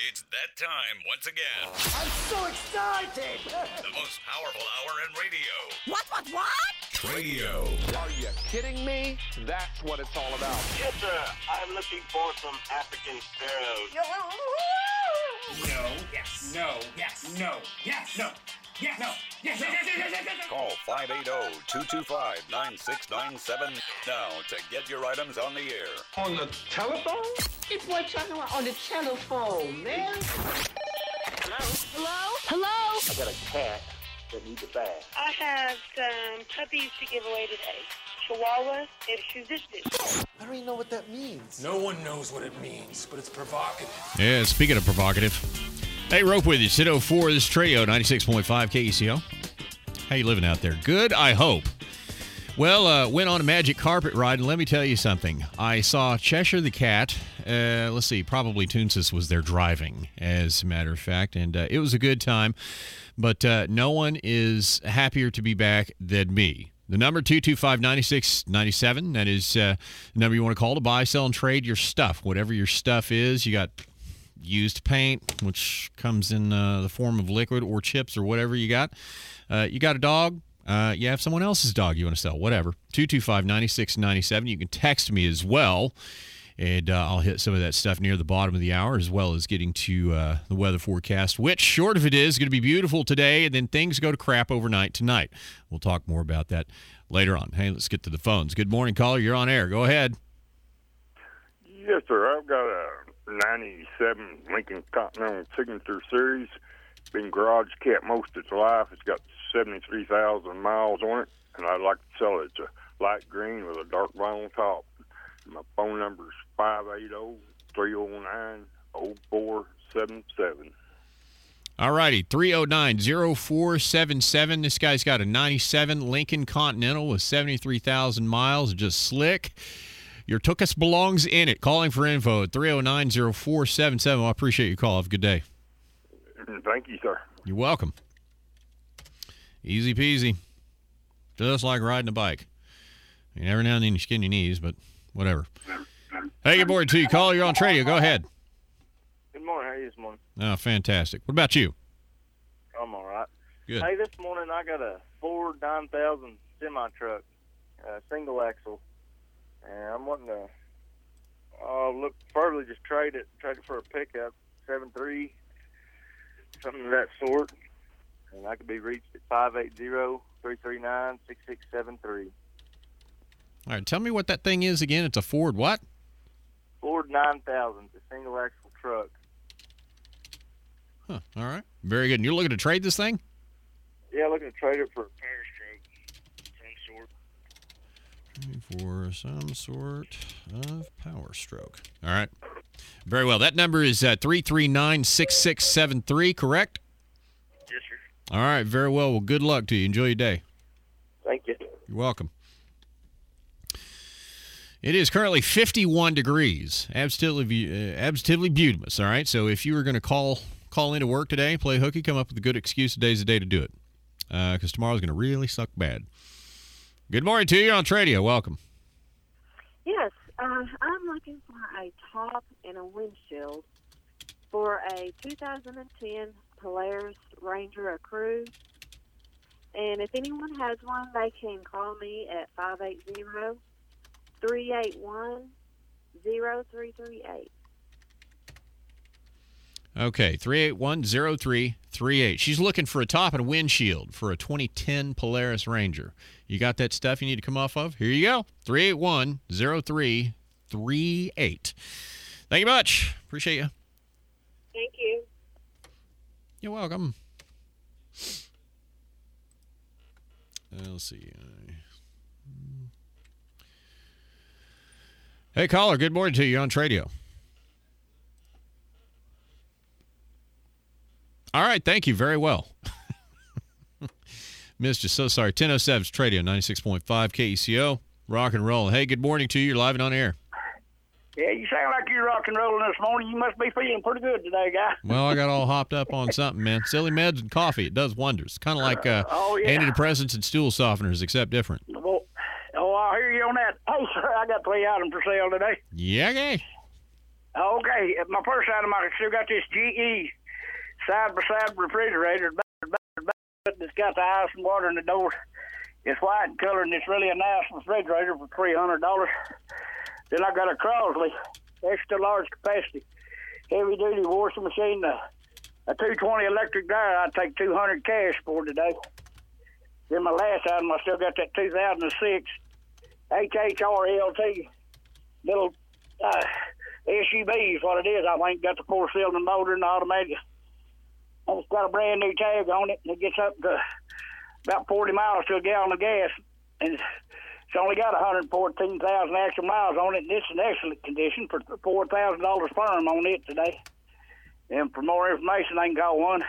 It's that time once again. I'm so excited! The most powerful hour in radio. What? Radio. Are you kidding me? That's what it's all about. Yes, sir. I'm looking for some African sparrows. No, yes, no, yes, no, yes, no. Yes, no, yes, yes, yes, yes, yes, yes, yes. Call 580-225-9697 now to get your items on the air. On the telephone? It's what talking about on the telephone, man. Hello? I got a cat that needs a bath. I have some puppies to give away today. Chihuahua and Shih Tzu. I don't even know what that means. No one knows what it means, but it's provocative. Yeah, speaking of provocative. Hey, Rope with you. It's 10:04. This is Tradio, 96.5 KECO. How you living out there? Good, I hope. Well, went on a magic carpet ride, and let me tell you something. I saw Cheshire the Cat. Let's see, probably Toonsis was there driving, as a matter of fact, and it was a good time. But no one is happier to be back than me. The number 225-9697, that is the number you want to call to buy, sell, and trade your stuff. Whatever your stuff is, you got used paint, which comes in the form of liquid or chips or whatever you got. You got a dog. You have someone else's dog you want to sell, whatever. 225-9697. You can text me as well, and I'll hit some of that stuff near the bottom of the hour, as well as getting to the weather forecast, which, short of it is, going to be beautiful today, and then things go to crap overnight tonight. We'll talk more about that later on. Hey, let's get to the phones. Good morning, caller. You're on air. Go ahead. Yes, sir. I've got a 97 Lincoln Continental Signature Series. Been garage kept most of its life. It's got 73,000 miles on it, and I'd like to sell it. It's a light green with a dark vinyl top. My phone number is 580-309-0477. All righty, 309-0477. This guy's got a 97 Lincoln Continental with 73,000 miles, just slick. Your Tookus belongs in it. Calling for info at 309-0477. I appreciate your call. Have a good day. Thank you, sir. You're welcome. Easy peasy. Just like riding a bike. I mean, every now and then you skin your knees, but whatever. Hey, good morning to you. Caller, you're on Tradio. Go ahead. Good morning. How are you this morning? Oh, fantastic. What about you? I'm all right. Good. Hey, this morning I got a Ford 9000 semi-truck, single axle, and I'm wanting to look further, just trade it for a pickup, 7.3, something of that sort, and I could be reached at 580-339-6673. All right, tell me what that thing is again. It's a Ford what? Ford 9000, it's a single axle truck. Huh, all right. Very good. And you're looking to trade this thing? Yeah, looking to trade it for a power stroke, some sort. For some sort of power stroke. All right. Very well. That number is 339-6673, correct? Yes, sir. All right. Very well. Well, good luck to you. Enjoy your day. Thank you. You're welcome. It is currently 51 degrees. Absolutely beautiful. All right. So if you were going to call into work today, play hooky, come up with a good excuse. Today's the day to do it. Because tomorrow's going to really suck bad. Good morning to you. You're on Tradio. Welcome. Yes. I'm looking for a top and a windshield for a 2010 Polaris Ranger, a Cruise. And if anyone has one, they can call me at 580-381-0338. Okay, 381-0338. She's looking for a top and a windshield for a 2010 Polaris Ranger. You got that stuff you need to come off of? Here you go. 381-0338. Thank you much. Appreciate you. Thank you. You're welcome. Let's see. Hey, caller. Good morning to you. You're on Tradio. All right. Thank you. Very well. Missed you. So sorry. 1007's Tradio, 96.5 KECO. Rock and roll. Hey, good morning to you. You're live and on air. Yeah, you sound like you're rock and rolling this morning. You must be feeling pretty good today, guy. Well, I got all hopped up on something, man. Silly meds and coffee. It does wonders. Kind of like antidepressants and stool softeners, except different. Well, I hear you on that. Hey, sir, I got 3 items for sale today. Yeah, okay. Okay, my first item, I still got this GE side-by-side refrigerator. It's got the ice and water in the door. It's white in color, and it's really a nice refrigerator for $300. Then I got a Crosley extra large capacity heavy-duty washing machine, a 220 electric dryer. I'd take $200 cash for today. Then my last item, I still got that 2006 HHRLT little SUV is what it is. I think got the 4-cylinder motor and the automatic. And it's got a brand new tag on it, and it gets up to about 40 miles to a gallon of gas. And it's only got 114,000 actual miles on it, and it's in excellent condition for $4,000 firm on it today. And for more information, they can call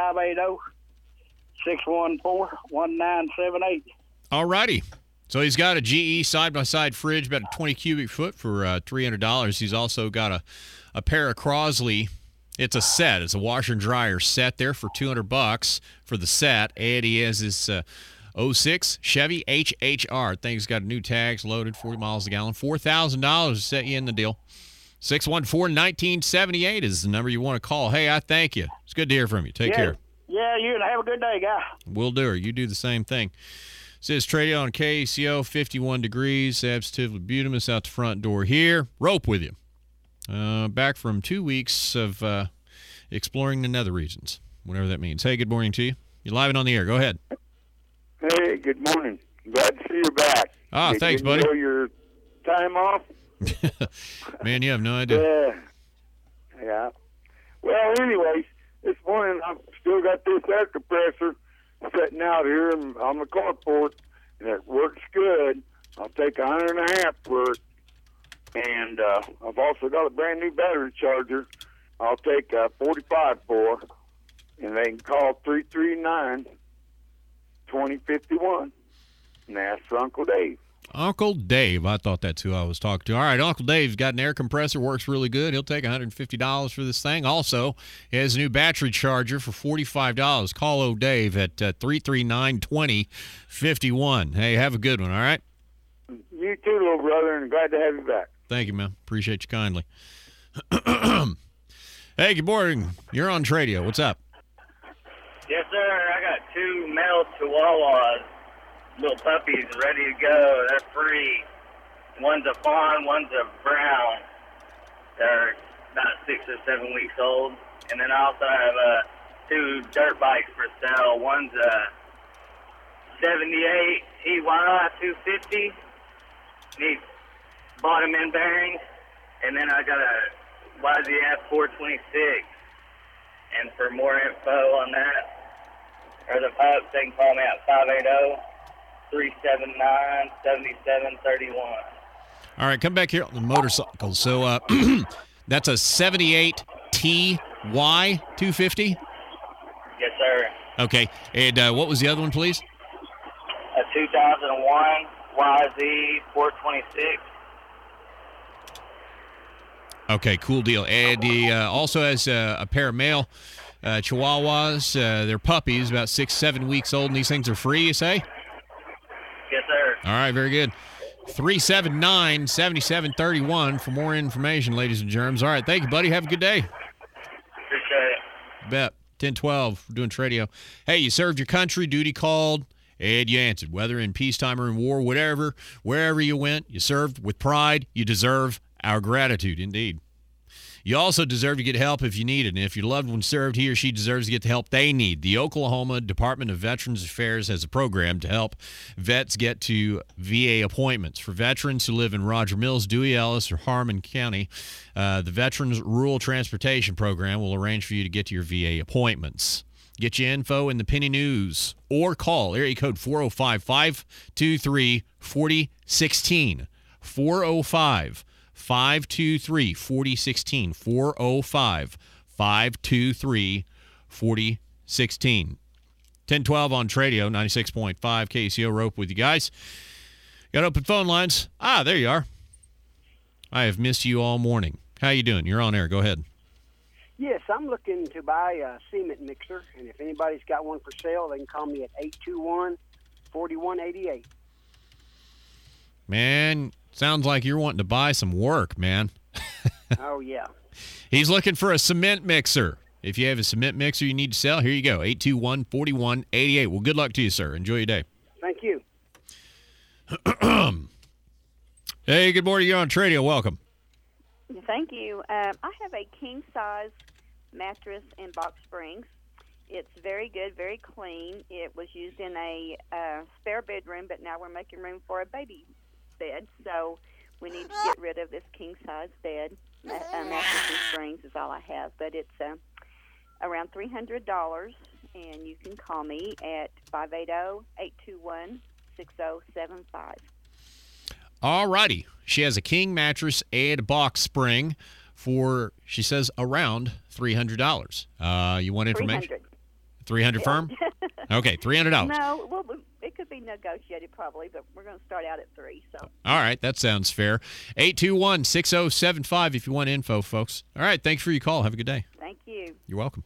1-580-614-1978. All righty. So he's got a GE side-by-side fridge, about a 20 cubic foot for $300. He's also got a pair of Crosley. It's a set. It's a washer and dryer set there for $200 for the set. And he has his 06 Chevy HHR. Thing's got new tags loaded, 40 miles a gallon. $4,000 to set you in the deal. 614-1978 is the number you want to call. Hey, I thank you. It's good to hear from you. Take care. Yeah, you and have a good day, guy. Will do. You do the same thing. Says Tradio on KACO, 51 degrees, absolutely beautiful out the front door here. Rope with you. Back from 2 weeks of exploring the nether regions, whatever that means. Hey, good morning to you. You're live and on the air. Go ahead. Hey, good morning. Glad to see you back. Ah, thanks, buddy. Enjoy your time off? Man, you have no idea. Yeah. Well, anyways, this morning I've still got this air compressor sitting out here on the carport, and it works good. I'll take 100.5 for it. And I've also got a brand new battery charger. I'll take 45 for, and they can call 339-2051 and ask for Uncle Dave. Uncle Dave. I thought that's who I was talking to. All right, Uncle Dave's got an air compressor, works really good. He'll take $150 for this thing. Also, he has a new battery charger for $45. Call old Dave at 339-2051. Hey, have a good one, all right? You too, little brother, and glad to have you back. Thank you, man. Appreciate you kindly. Hey, good morning. You're on Tradio. What's up? Yes, sir. I got 2 male Chihuahuas, little puppies, ready to go. They're free. One's a fawn, one's a brown. They're about 6 or 7 weeks old. And then I also have 2 dirt bikes for sale. One's a 78 TY 250. Needs bottom end bearings. And then I got a YZF 426. And for more info on that, or the pups, they can call me at 580-379-7731. All right, come back here on the motorcycle. So that's a 78 TY 250? Yes, sir. Okay, and what was the other one, please? A 2001 YZ 426. Okay, cool deal. And he also has a pair of male Chihuahuas. They're puppies, about 6-7 weeks old, and these things are free, you say? Yes, sir. All right, very good. 379-7731 for more information, ladies and germs. All right, thank you, buddy. Have a good day. Appreciate it. Bet. 1012, we're doing Tradio. Hey, you served your country, duty called, and you answered. Whether in peacetime or in war, whatever, wherever you went, you served with pride. You deserve our gratitude, indeed. You also deserve to get help if you need it. And if your loved one served, he or she deserves to get the help they need. The Oklahoma Department of Veterans Affairs has a program to help vets get to VA appointments. For veterans who live in Roger Mills, Dewey Ellis, or Harmon County, the Veterans Rural Transportation Program will arrange for you to get to your VA appointments. Get your info in the Penny News or call area code 405-523-4016. 405-523-4016. 405-523-4016. 1012 on Tradio, 96.5 KCO. Rope with you guys. Got open phone lines. Ah, there you are. I have missed you all morning. How you doing? You're on air. Go ahead. Yes, I'm looking to buy a cement mixer, and if anybody's got one for sale, they can call me at 821-4188. Man, sounds like you're wanting to buy some work, man. Oh, yeah. He's looking for a cement mixer. If you have a cement mixer you need to sell, here you go, 821-4188. Well, good luck to you, sir. Enjoy your day. Thank you. Hey, good morning. You're on Tradio. Welcome. Thank you. I have a king-size mattress in Box Springs. It's very good, very clean. It was used in a spare bedroom, but now we're making room for a baby bed. So we need to get rid of this king-size bed. Mattress in Springs is all I have, but it's around $300, and you can call me at 580-821-6075. All righty. She has a king mattress and box spring for, she says, around $300. You want information? $300 firm? Okay, $300. No, well, it could be negotiated probably, but we're going to start out at $300. So. All right, that sounds fair. 821-6075 if you want info, folks. All right, thanks for your call. Have a good day. Thank you. You're welcome.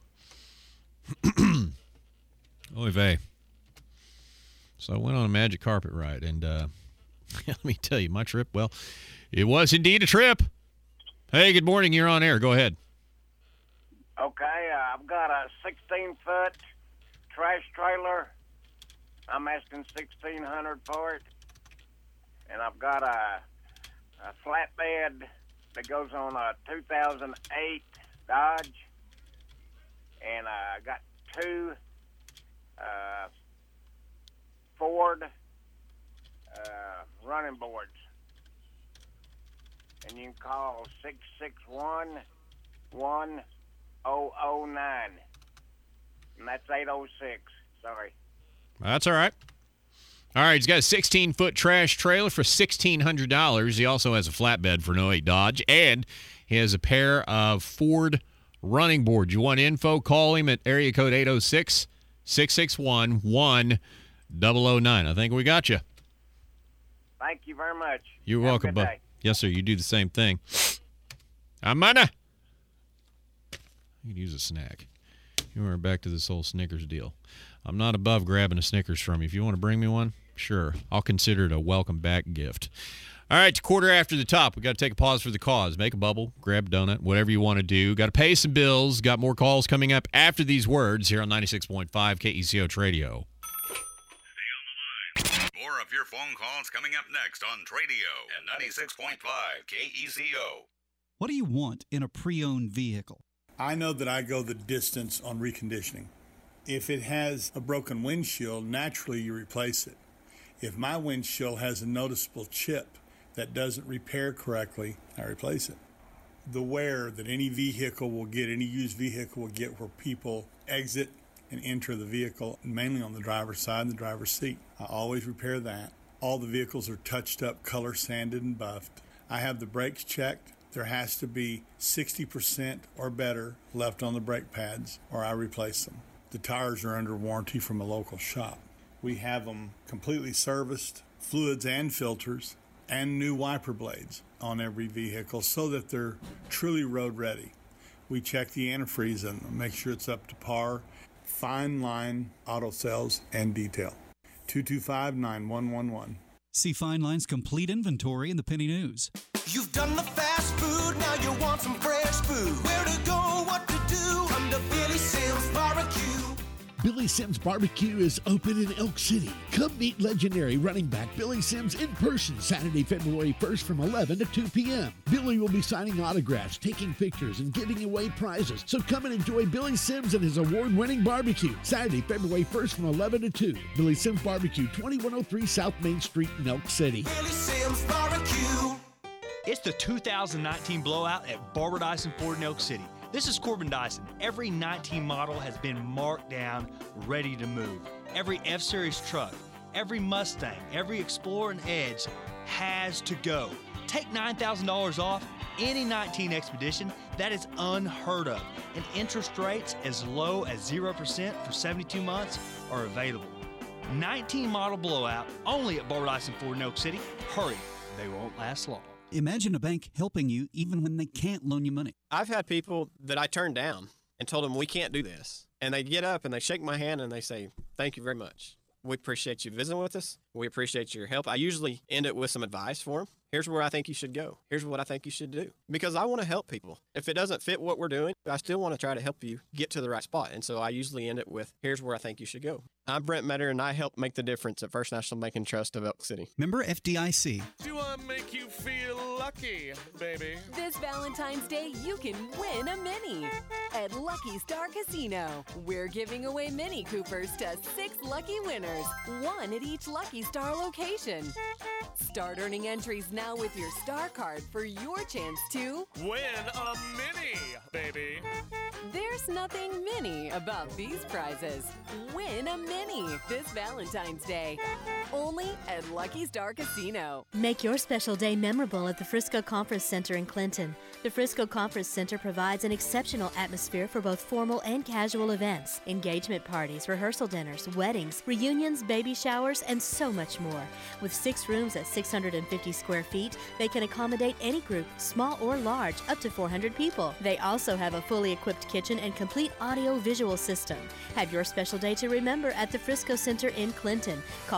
Oy vey. So I went on a magic carpet ride, and let me tell you, my trip, well, it was indeed a trip. Hey, good morning. You're on air. Go ahead. Okay, I've got a 16-foot trash trailer. I'm asking $1,600 for it. And I've got a flatbed that goes on a 2008 Dodge. And I got two Ford running boards. And you can call 661-1009. And that's 806. Sorry. That's all right. All right, he's got a 16-foot trash trailer for $1,600. He also has a flatbed for an 08 Dodge, and he has a pair of Ford running boards. You want info? Call him at area code 806-661-1009. I think we got you. Thank you very much. You're Have welcome, a good bud. day. Yes, sir. You do the same thing. Amanda. You can use a snack. We're back to this whole Snickers deal. I'm not above grabbing a Snickers from you. If you want to bring me one, sure. I'll consider it a welcome back gift. All right, it's quarter after the top. We got to take a pause for the cause. Make a bubble, grab a donut, whatever you want to do. Got to pay some bills. Got more calls coming up after these words here on 96.5 KECO Radio. More of your phone calls coming up next on Tradio at 96.5 KECO. What do you want in a pre-owned vehicle? I know that I go the distance on reconditioning. If it has a broken windshield, naturally you replace it. If my windshield has a noticeable chip that doesn't repair correctly, I replace it. The wear that any vehicle will get, any used vehicle will get where people exit and enter the vehicle, mainly on the driver's side and the driver's seat. I always repair that. All the vehicles are touched up, color sanded and buffed. I have the brakes checked. There has to be 60% or better left on the brake pads, or I replace them. The tires are under warranty from a local shop. We have them completely serviced, fluids and filters, and new wiper blades on every vehicle so that they're truly road ready. We check the antifreeze in them, make sure it's up to par. Fine Line Auto Sales and Detail. 225-9111. See Fine Line's complete inventory in the Penny News. You've done the fast food, now you want some fresh food. Where to go, what to do, under Billy Sims Barbecue. Billy Sims Barbecue is open in Elk City. Come meet legendary running back Billy Sims in person Saturday, February 1st from 11 to 2 p.m. Billy will be signing autographs, taking pictures, and giving away prizes. So come and enjoy Billy Sims and his award-winning barbecue Saturday, February 1st from 11 to 2. Billy Sims Barbecue, 2103 South Main Street in Elk City. Billy Sims Barbecue. It's the 2019 blowout at Barbara Dyson Ford in Elk City. This is Corbin Dyson. Every 19 model has been marked down, ready to move. Every F-Series truck, every Mustang, every Explorer and Edge has to go. Take $9,000 off any 19 Expedition. That is unheard of. And interest rates as low as 0% for 72 months are available. 19 model blowout only at Barbara Dyson Ford in Oak City. Hurry, they won't last long. Imagine a bank helping you even when they can't loan you money. I've had people that I turned down and told them we can't do this. And they get up and they shake my hand and they say, thank you very much. We appreciate you visiting with us. We appreciate your help. I usually end it with some advice for them. Here's where I think you should go. Here's what I think you should do. Because I want to help people. If it doesn't fit what we're doing, I still want to try to help you get to the right spot. And so I usually end it with, here's where I think you should go. I'm Brent Metter, and I help make the difference at First National Bank and Trust of Elk City. Member FDIC. Do I make you feel lucky, baby? This Valentine's Day, you can win a Mini at Lucky Star Casino. We're giving away Mini Coopers to 6 lucky winners, 1 at each Lucky Star location. Start earning entries now with your Star Card for your chance to win a Mini, baby. There's nothing mini about these prizes. Win a Mini this Valentine's Day. Only at Lucky Star Casino. Make your special day memorable at the Frisco Conference Center in Clinton. The Frisco Conference Center provides an exceptional atmosphere for both formal and casual events, engagement parties, rehearsal dinners, weddings, reunions, baby showers, and so much more. With 6 rooms at 650 square feet, they can accommodate any group, small or large, up to 400 people. They also have a fully equipped kitchen and complete audio-visual system. Have your special day to remember at the Frisco Center in Clinton. Call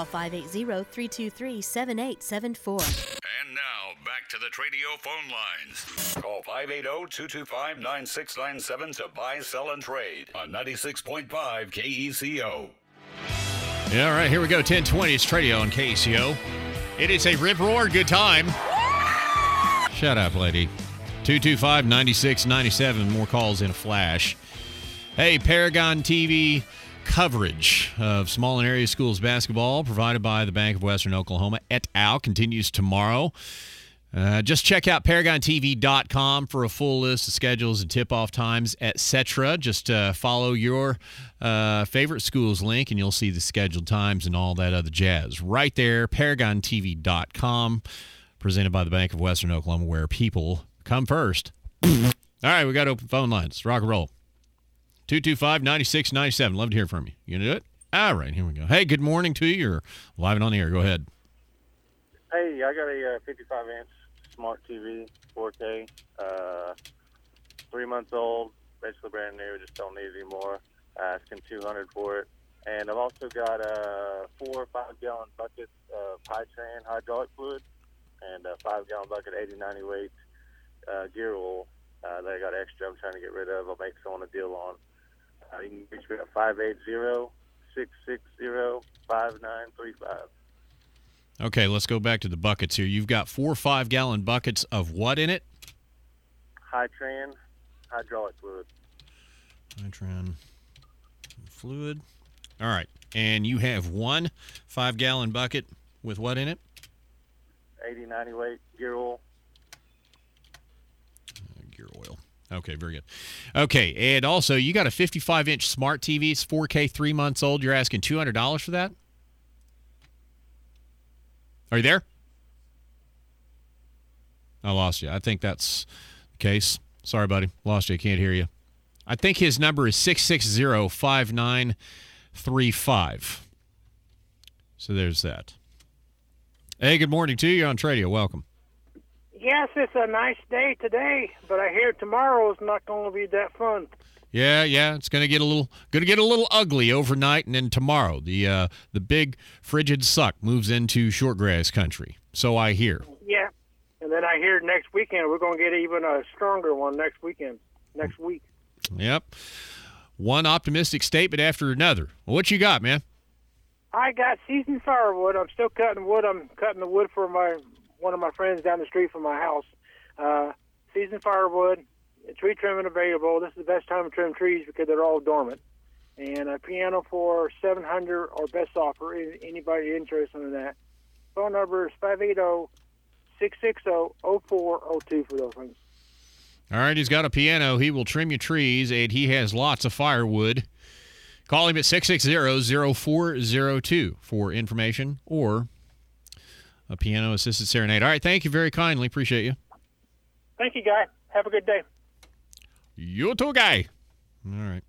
580-323-7874. And now, back to the Tradio phone lines. Call 580-225-9697 to buy, sell, and trade on 96.5 KECO. Yeah, all right, here we go. 10:20. It's Tradio on KECO. It is a rip-roar good time. Shut up, lady. 225-9697. More calls in a flash. Hey, Paragon TV coverage of small and area schools basketball provided by the Bank of Western Oklahoma et al. Continues tomorrow. Just check out ParagonTV.com for a full list of schedules and tip-off times, etc. Just follow your favorite school's link, and you'll see the scheduled times and all that other jazz. Right there, ParagonTV.com, presented by the Bank of Western Oklahoma, where people come first. All right, we got open phone lines. Rock and roll. 225-9697. Love to hear from you. You gonna do it? All right, here we go. Hey, good morning to you. You're live and on the air. Go ahead. Hey, I got a 55-inch smart TV, 4K, 3 months old, basically brand new. Just don't need it anymore. Asking $200 for it. And I've also got 4 or 5 gallon buckets of Hytran hydraulic fluid and a 5 gallon bucket, 80-90 weight gear oil that I got extra. I'm trying to get rid of. I'll make someone a deal on. You can reach me at 580-660-5935. Okay, let's go back to the buckets here. You've got 4 5-gallon buckets of what in it? Hytran hydraulic fluid. Hytran fluid. All right. And you have 1 5-gallon bucket with what in it? 80-90 weight gear oil. Gear oil. Okay, very good. Okay, and also you got a 55-inch smart TV. It's 4K, 3 months old. You're asking $200 for that? Are you there? I lost you. I think that's the case. Sorry, buddy. Lost you. I can't hear you. I think his number is 660-5935. So there's that. Hey, good morning to you. You're on Tradio. Welcome. Yes, it's a nice day today, but I hear tomorrow is not going to be that fun. Yeah, it's going to get a little ugly overnight, and then tomorrow the big frigid suck moves into shortgrass country. So I hear. Yeah, and then I hear next weekend we're going to get even a stronger one next week. Yep. One optimistic statement after another. Well, what you got, man? I got seasoned firewood. I'm still cutting wood. I'm cutting the wood for one of my friends down the street from my house. Seasoned firewood. Tree trimming available. This is the best time to trim trees because they're all dormant. And a piano for $700 or best offer. Anybody interested in that? Phone number is 580-660-0402 for those things. All right, he's got a piano. He will trim your trees, and he has lots of firewood. Call him at 660-0402 for information or a piano-assisted serenade. All right, thank you very kindly. Appreciate you. Thank you, Guy. Have a good day. You too, Guy. All right.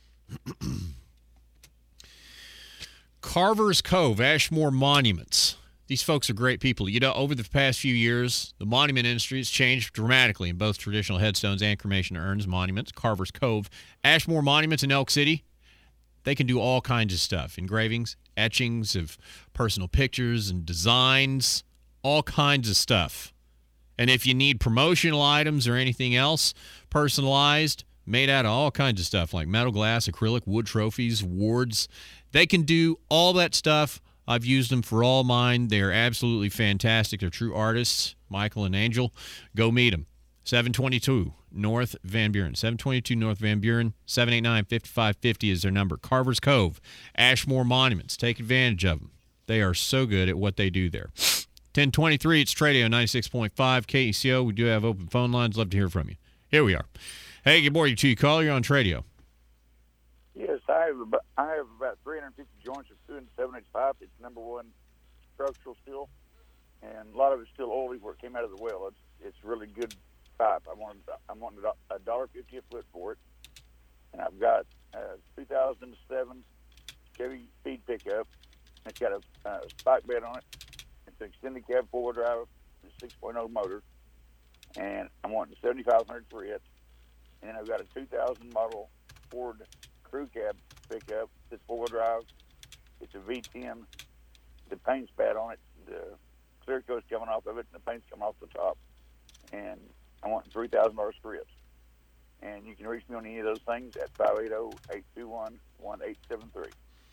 Carver's Cove, Ashmore Monuments. These folks are great people. You know, over the past few years, the monument industry has changed dramatically in both traditional headstones and cremation urns monuments. Carver's Cove, Ashmore Monuments in Elk City. They can do all kinds of stuff. Engravings, etchings of personal pictures and designs, all kinds of stuff. And if you need promotional items or anything else personalized, made out of all kinds of stuff like metal, glass, acrylic, wood trophies, awards, they can do all that stuff. I've used them for all mine. They're absolutely fantastic. They're true artists, Michael and Angel. Go meet them. 722 North Van Buren. 722 North Van Buren. 789-5550 is their number. Carver's Cove, Ashmore Monuments. Take advantage of them. They are so good at what they do there. 1023, it's Tradio 96.5 KECO. We do have open phone lines. Love to hear from you. Here we are. Hey, good morning to you, caller. You're on Tradio. Yes, I have about 350 joints of 2 and 7/8 pipe. It's number one structural steel, and a lot of it's still oily where it came out of the well. It's really good pipe. I'm wanting $1.50 a foot for it, and I've got a 2007 Chevy speed pickup. It's got a spike bed on it. It's an extended cab four-wheel drive, a 6.0 motor, and I'm wanting 7,500 threads. And then I've got a 2000 model Ford crew cab pickup. It's four-wheel drive. It's a V10. The paint's bad on it. The clear coat's coming off of it, and the paint's coming off the top. And I want $3,000 strips. And you can reach me on any of those things at 580-821-1873.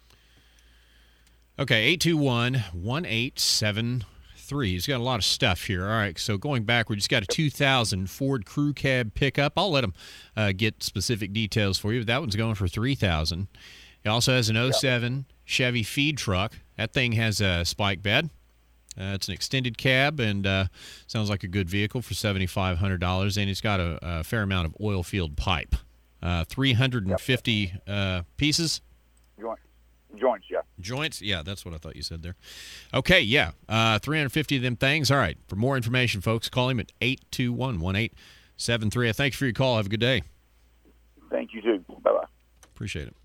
Okay, 821-1873. He's got a lot of stuff here. All right, so going backward, he's got a 2000 Ford Crew Cab pickup. I'll let him get specific details for you, but that one's going for $3,000. He also has an 07 Chevy feed truck. That thing has a spike bed. It's an extended cab and sounds like a good vehicle for $7,500, and it's got a fair amount of oil-filled pipe. 350 pieces? Joints, yeah. Joints? Yeah, that's what I thought you said there. Okay, yeah. 350 of them things. All right. For more information, folks, call him at 821-1873. I thank you for your call. Have a good day. Thank you, too. Bye-bye. Appreciate it.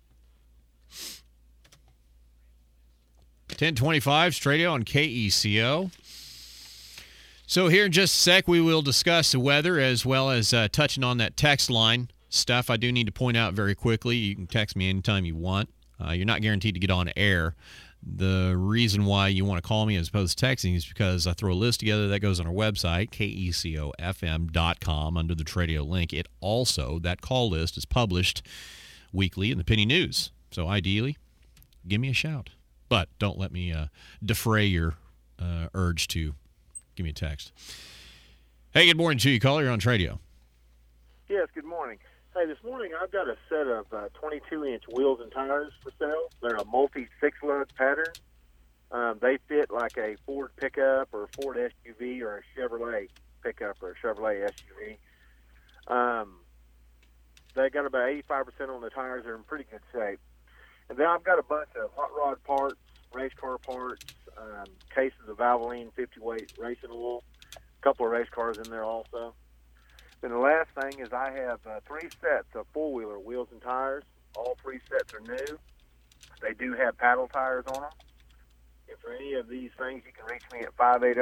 1025 Stradio on KECO. So here in just a sec, we will discuss the weather as well as touching on that text line stuff. I do need to point out very quickly, you can text me anytime you want. You're not guaranteed to get on air. The reason why you want to call me as opposed to texting is because I throw a list together that goes on our website, KECOFM.com, under the Tradio link. It also, that call list is published weekly in the Penny News. So ideally, give me a shout. But don't let me defray your urge to give me a text. Hey, good morning to you, caller. You're on Tradio. Yes, good morning. Hey, this morning I've got a set of 22-inch wheels and tires for sale. They're a multi-six-lug pattern. They fit like a Ford pickup or a Ford SUV or a Chevrolet pickup or a Chevrolet SUV. They got about 85% on the tires. They're in pretty good shape. And then I've got a bunch of hot rod parts, race car parts, cases of Valvoline 50-weight racing oil, a couple of race cars in there also. Then the last thing is I have 3 sets of four-wheeler wheels and tires. All 3 sets are new. They do have paddle tires on them. And for any of these things, you can reach me at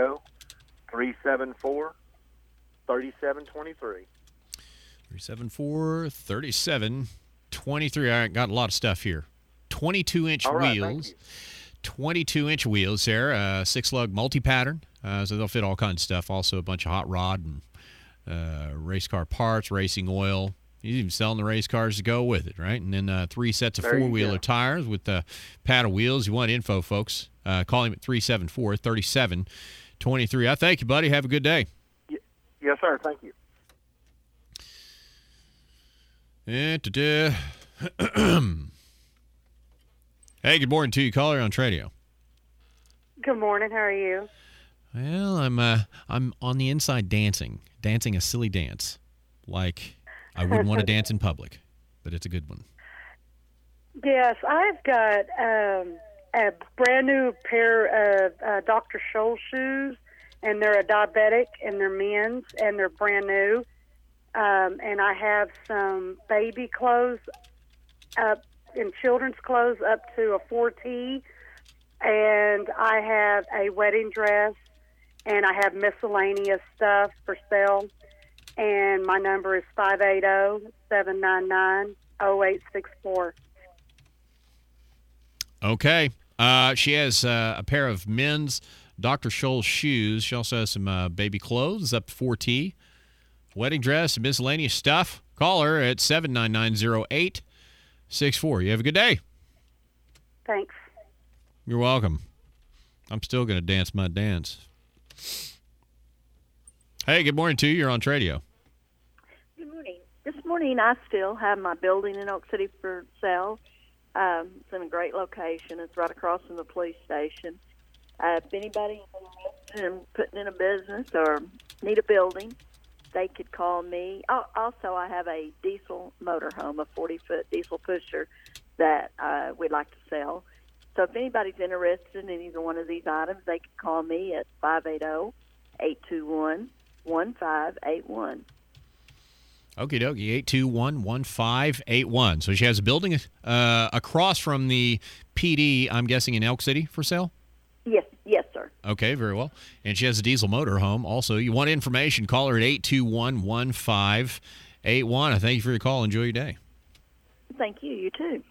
580-374-3723. 374-3723. All right, got a lot of stuff here. 22-inch wheels. 22-inch wheels there. 6-lug multi-pattern. So they'll fit all kinds of stuff. Also a bunch of hot rod and race car parts, racing oil. He's even selling the race cars to go with it, right? And then 3 sets of four-wheeler tires with paddle wheels. You want info, folks, call him at 374-3723. I thank you, buddy. Have a good day. Yes, sir. Thank you. Hey, good morning to you, caller on Tradio. Good morning. How are you? Well, I'm on the inside dancing a silly dance, like I wouldn't want to dance in public, but it's a good one. Yes, I've got a brand new pair of Dr. Scholl shoes, and they're a diabetic, and they're men's, and they're brand new. And I have some baby clothes and children's clothes up to a 4T, and I have a wedding dress, and I have miscellaneous stuff for sale. And my number is 580-799-0864. Okay. She has a pair of men's Dr. Scholl's shoes. She also has some baby clothes up to 4T. Wedding dress and miscellaneous stuff. Call her at 799-0864. You have a good day. Thanks. You're welcome. I'm still going to dance my dance. Hey, good morning to you. You're on Tradio. Good morning. This morning, I still have my building in Elk City for sale. It's in a great location. It's right across from the police station. If anybody is interested in putting in a business or need a building, they could call me. Also, I have a diesel motorhome, a 40-foot diesel pusher that we'd like to sell. So if anybody's interested in either one of these items, they can call me at 580-821-1581. Okie dokie, 821-1581. So she has a building across from the PD, I'm guessing, in Elk City for sale? Yes, sir. Okay, very well. And she has a diesel motor home. Also, you want information, call her at 821-1581. I thank you for your call. Enjoy your day. Thank you. You too.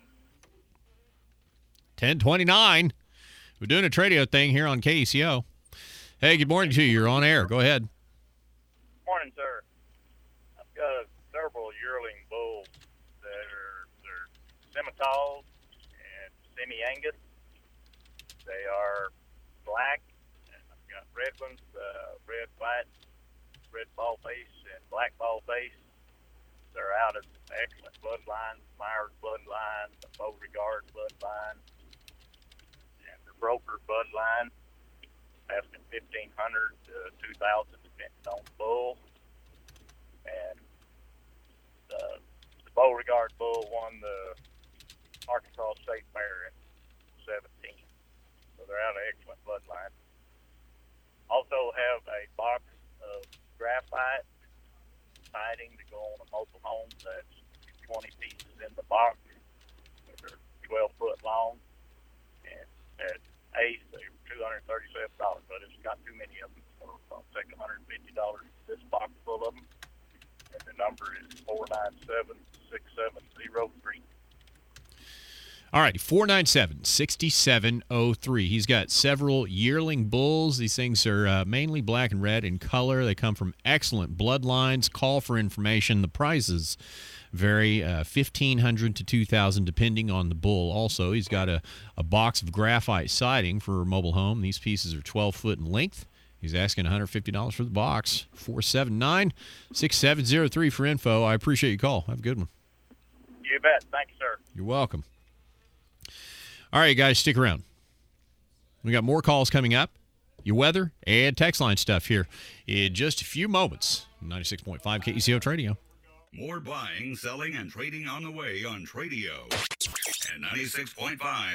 1029. We're doing a Tradio thing here on KECO. Hey, good morning to you. You're on air. Go ahead. Morning, sir. I've got several yearling bulls that they're Simmentals and Semi-Angus. They are black, and I've got red ones, red, white, red ball face, and black ball face. They're out of excellent bloodlines, Myers bloodline, the Beauregard bloodline, and the Broker bloodline, asking $1,500 to $2,000 depending on the bull. And the Beauregard bull won the Arkansas State Fair in 2017. So they're out of excellent bloodline. Also have a box of graphite siding to go on a mobile home that's 20 pieces in the box. They're 12 foot long. And at Ace, they're $237, but it's got too many of them. So I'll take $150 for this box full of them. And the number is 497-6703. All right, 497-6703. He's got several yearling bulls. These things are mainly black and red in color. They come from excellent bloodlines. Call for information. The prices vary, $1,500 to $2,000 depending on the bull. Also, he's got a box of graphite siding for a mobile home. These pieces are 12 foot in length. He's asking $150 for the box. 479-6703 for info. I appreciate your call. Have a good one. You bet. Thank you, sir. You're welcome. All right, guys, stick around. We got more calls coming up, your weather, and text line stuff here in just a few moments. 96.5 KECO Tradio. More buying, selling, and trading on the way on Tradio. And 96.5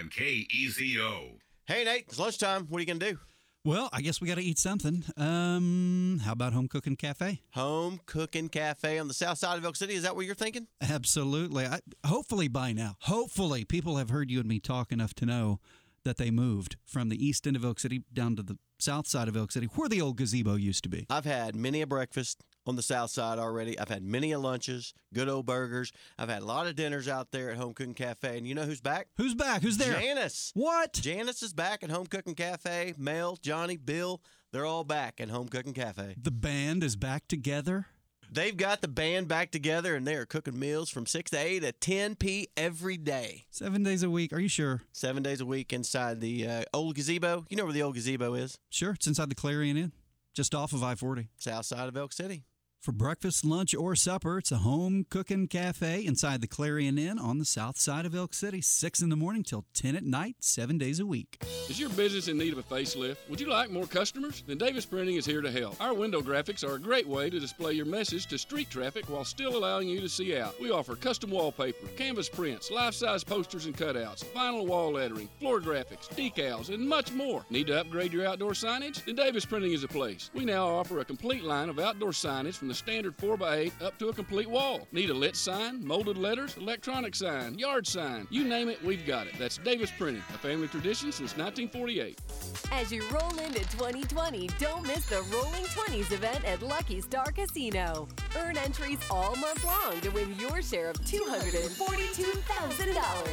KECO. Hey, Nate, it's lunchtime. What are you going to do? Well, I guess we got to eat something. How about Home Cooking Cafe? Home Cooking Cafe on the south side of Elk City. Is that what you're thinking? Absolutely. Hopefully by now. Hopefully people have heard you and me talk enough to know that they moved from the east end of Elk City down to the south side of Elk City, where the old gazebo used to be. I've had many a breakfast on the south side already. I've had many a lunches, good old burgers. I've had a lot of dinners out there at Home Cooking Cafe. And you know who's back? Who's back? Who's there? Janice. What? Janice is back at Home Cooking Cafe. Mel, Johnny, Bill, they're all back at Home Cooking Cafe. The band is back together? They've got the band back together, and they are cooking meals from 6 to 8 at 10 p every day. 7 days a week. Are you sure? 7 days a week inside the old gazebo. You know where the old gazebo is? Sure. It's inside the Clarion Inn, just off of I-40. South side of Elk City. For breakfast, lunch, or supper, it's a Home Cooking Cafe inside the Clarion Inn on the south side of Elk City, 6 in the morning till 10 at night, 7 days a week. Is your business in need of a facelift? Would you like more customers? Then Davis Printing is here to help. Our window graphics are a great way to display your message to street traffic while still allowing you to see out. We offer custom wallpaper, canvas prints, life-size posters and cutouts, vinyl wall lettering, floor graphics, decals, and much more. Need to upgrade your outdoor signage? Then Davis Printing is a place. We now offer a complete line of outdoor signage from the standard 4x8 up to a complete wall. Need a lit sign, molded letters, electronic sign, yard sign, you name it, we've got it. That's Davis Printing, a family tradition since 1948. As you roll into 2020, don't miss the Rolling 20s event at Lucky Star Casino. Earn entries all month long to win your share of $242,000.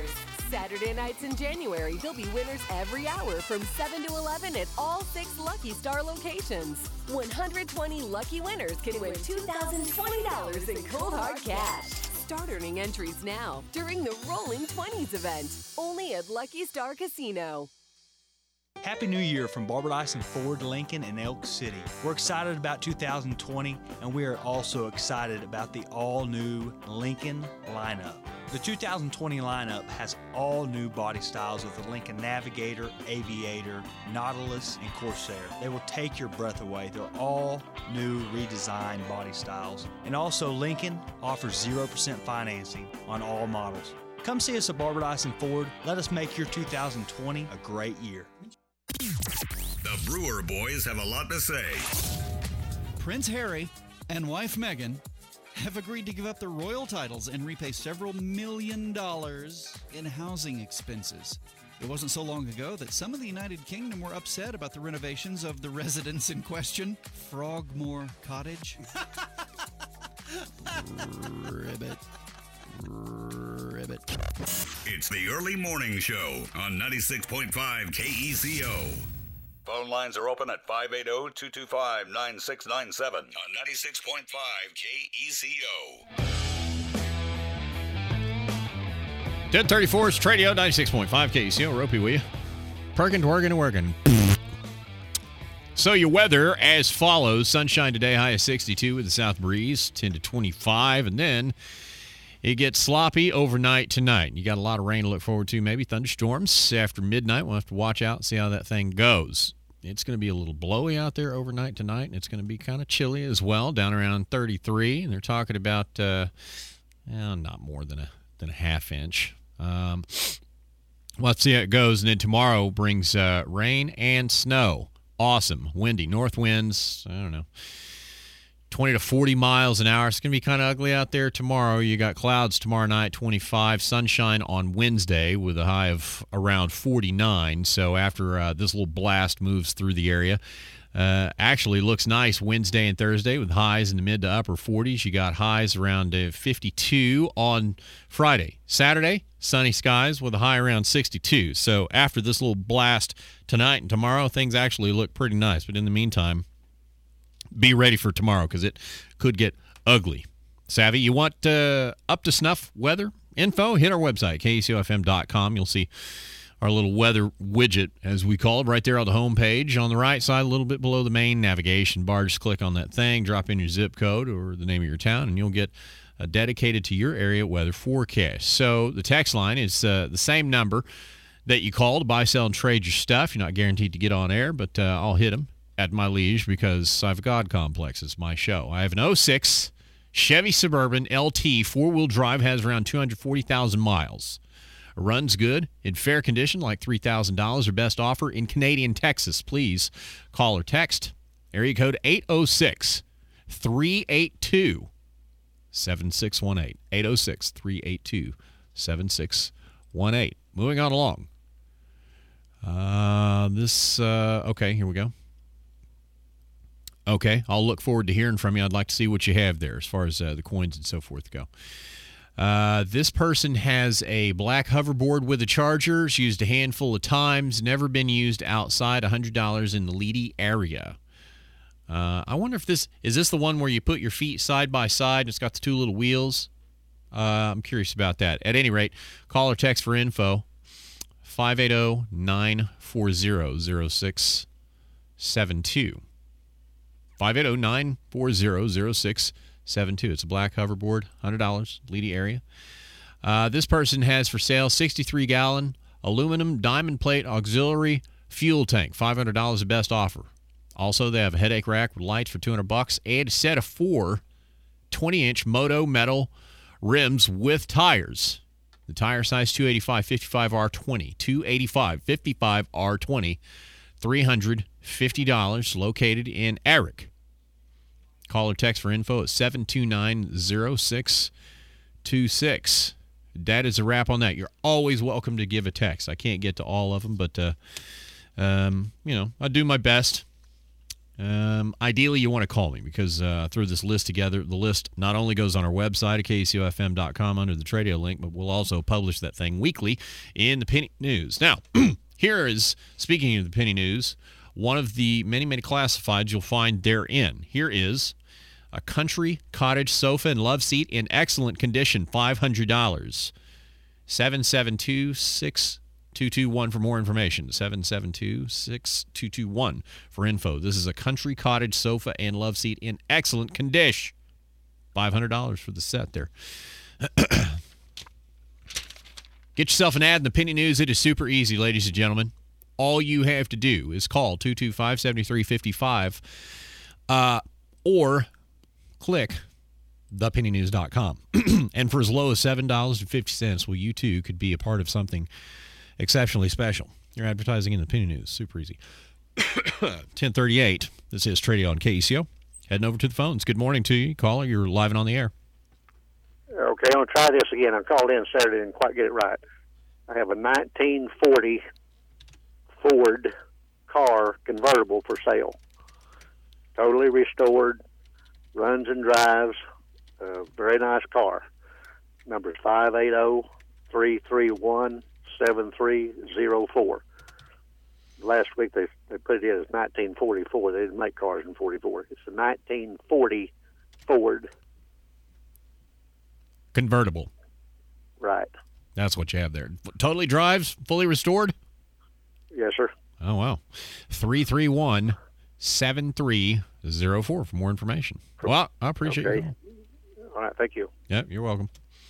Saturday nights in January, there'll be winners every hour from 7 to 11 at all 6 Lucky Star locations. 120 lucky winners can win $2,020 in cold hard cash. Start earning entries now during the Rolling 20s event, only at Lucky Star Casino. Happy New Year from Barbara Dyson Ford, Lincoln, and Elk City. We're excited about 2020, and we are also excited about the all-new Lincoln lineup. The 2020 lineup has all new body styles with the Lincoln Navigator, Aviator, Nautilus, and Corsair. They will take your breath away. They're all new redesigned body styles. And also, Lincoln offers 0% financing on all models. Come see us at Barbara Dyson Ford. Let us make your 2020 a great year. The Brewer boys have a lot to say. Prince Harry and wife Meghan have agreed to give up their royal titles and repay several $1 million in housing expenses. It wasn't so long ago that some of the United Kingdom were upset about the renovations of the residence in question, Frogmore Cottage. Ribbit. It's the early morning show on 96.5 KECO. Phone lines are open at 580-225-9697 on 96.5 KECO. 1034 is Tradio, 96.5 KECO. Ropey, will you? Perkin, working. So your weather as follows. Sunshine today, high of 62 with a south breeze, 10 to 25. And then it gets sloppy overnight tonight. You got a lot of rain to look forward to, maybe thunderstorms after midnight. We'll have to watch out and see how that thing goes. It's going to be a little blowy out there overnight tonight, and it's going to be kind of chilly as well, down around 33. And they're talking about not more than a half inch. Let's see how it goes. And then tomorrow brings rain and snow. Awesome. Windy. North winds, 20 to 40 miles an hour. It's going to be kind of ugly out there tomorrow. You got clouds tomorrow night, 25. Sunshine on Wednesday with a high of around 49. So after this little blast moves through the area, actually looks nice Wednesday and Thursday with highs in the mid to upper 40s. You got highs around 52 on Friday. Saturday, sunny skies with a high around 62. So after this little blast tonight and tomorrow, things actually look pretty nice. But in the meantime, be ready for tomorrow because it could get ugly. Savvy, you want up to snuff weather info? Hit our website, KECOFM.com. You'll see our little weather widget, as we call it, right there on the home page. On the right side, a little bit below the main navigation bar, just click on that thing, drop in your zip code or the name of your town, and you'll get dedicated to your area weather forecast. So the text line is the same number that you call to buy, sell, and trade your stuff. You're not guaranteed to get on air, but I'll hit them at my liege because I have a God complex. It's my show. I have an 06 Chevy Suburban LT four-wheel drive, has around 240,000 miles. Runs good, in fair condition, like $3,000 or best offer in Canadian Texas. Please call or text area code 806-382-7618. 806-382-7618. Moving on along. Okay, here we go. Okay, I'll look forward to hearing from you. I'd like to see what you have there as far as the coins and so forth go. This person has a black hoverboard with a charger. It's used a handful of times, never been used outside, $100 in the Leedy area. I wonder if is this the one where you put your feet side by side and it's got the two little wheels? I'm curious about that. At any rate, call or text for info, 580-940-0672. 580-940-0672. It's a black hoverboard, $100, Leedy area. This person has for sale 63-gallon aluminum diamond plate auxiliary fuel tank, $500 the best offer. Also, they have a headache rack with lights for $200 and a set of 4 20-inch Moto metal rims with tires. The tire size 285/55R20, 285/55R20, $350, located in Eric. Call or text for info at 729-0626. That is a wrap on that. You're always welcome to give a text. I can't get to all of them, but I do my best. ideally you want to call me because through this list together, the list not only goes on our website at KCOFM.com under the Tradio link, but we'll also publish that thing weekly in the Penny News. Now, here is, speaking of the Penny News, one of the many, many classifieds you'll find therein. Here is a country cottage sofa and love seat in excellent condition, $500. 772-6221 for more information. 772-6221 for info. This is a country cottage sofa and love seat in excellent condition. $500 for the set there. Get yourself an ad in the Penny News. It is super easy, ladies and gentlemen. All you have to do is call 225-7355 or click thepennynews.com. And for as low as $7.50, well, you too could be a part of something exceptionally special. You're advertising in the Penny News. Super easy. 1038. This is Tradio on KECO. Heading over to the phones. Good morning to you. Caller, you're live and on the air. Okay, I'm going to try this again. I called in Saturday and didn't quite get it right. I have a 1940 Ford car convertible for sale. Totally restored, runs and drives, very nice car. Number is 580-331-7304. Last week they put it in as 1944. They didn't make cars in 44. It's a 1940 Ford. Convertible. Right. That's what you have there. Totally drives, fully restored? Yes, sir. Oh, wow. 331-7304 for more information. Well, I appreciate it. All right, thank you. Yep, you're welcome.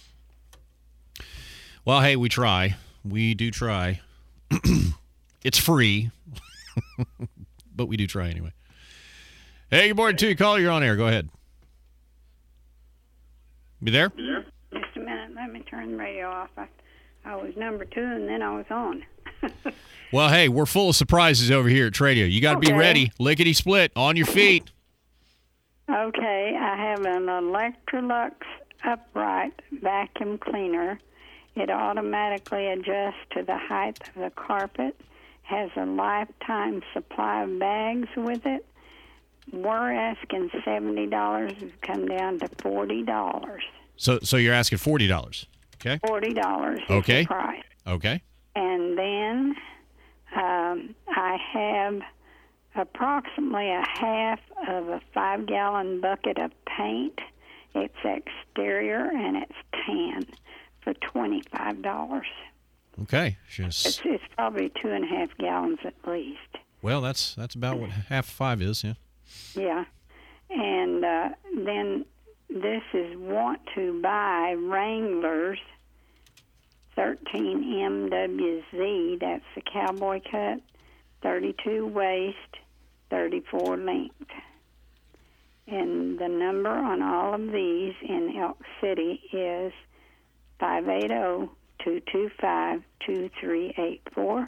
Well, hey, we try. We do try. It's free, but we do try anyway. Hey, good morning to you. Caller, you're on air. Go ahead. You there? Just a minute. Let me turn the radio off. I was number 2, and then I was on. Well, hey, we're full of surprises over here at Tradio. You got to be ready. Lickety split. On your feet. Okay, I have an Electrolux upright vacuum cleaner. It automatically adjusts to the height of the carpet. Has a lifetime supply of bags with it. We're asking $70. It's come down to $40. So you're asking $40. Okay. $40 is okay. the price. Okay. And then I have approximately a half of a 5-gallon bucket of paint. It's exterior and it's tan for $25. Okay. It's probably 2.5 gallons at least. Well, that's about what half 5 is, yeah. Yeah. And then this is want to buy Wranglers 13 MWZ. That's the cowboy cut, 32 waist, 34 length. And the number on all of these in Elk City is 580-225-2384 or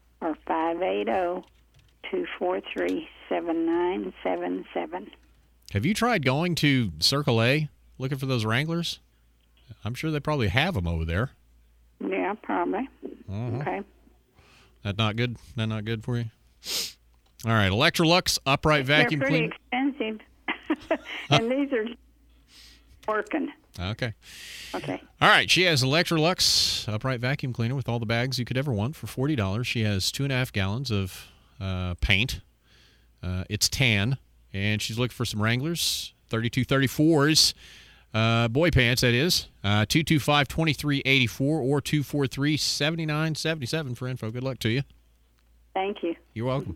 580-243-7977. Have you tried going to Circle A looking for those Wranglers? I'm sure they probably have them over there. Yeah, probably. Uh-huh. Okay. That not good? That not good for you? All right, Electrolux upright vacuum cleaner. They're pretty expensive. And these are working. Okay. Okay. All right, she has Electrolux upright vacuum cleaner with all the bags you could ever want for $40. She has 2.5 gallons of paint. It's tan, and she's looking for some Wranglers, 3234s. Boy pants, that is. 225-2384 or 243-7977 for info. Good luck to you. Thank you. You're welcome.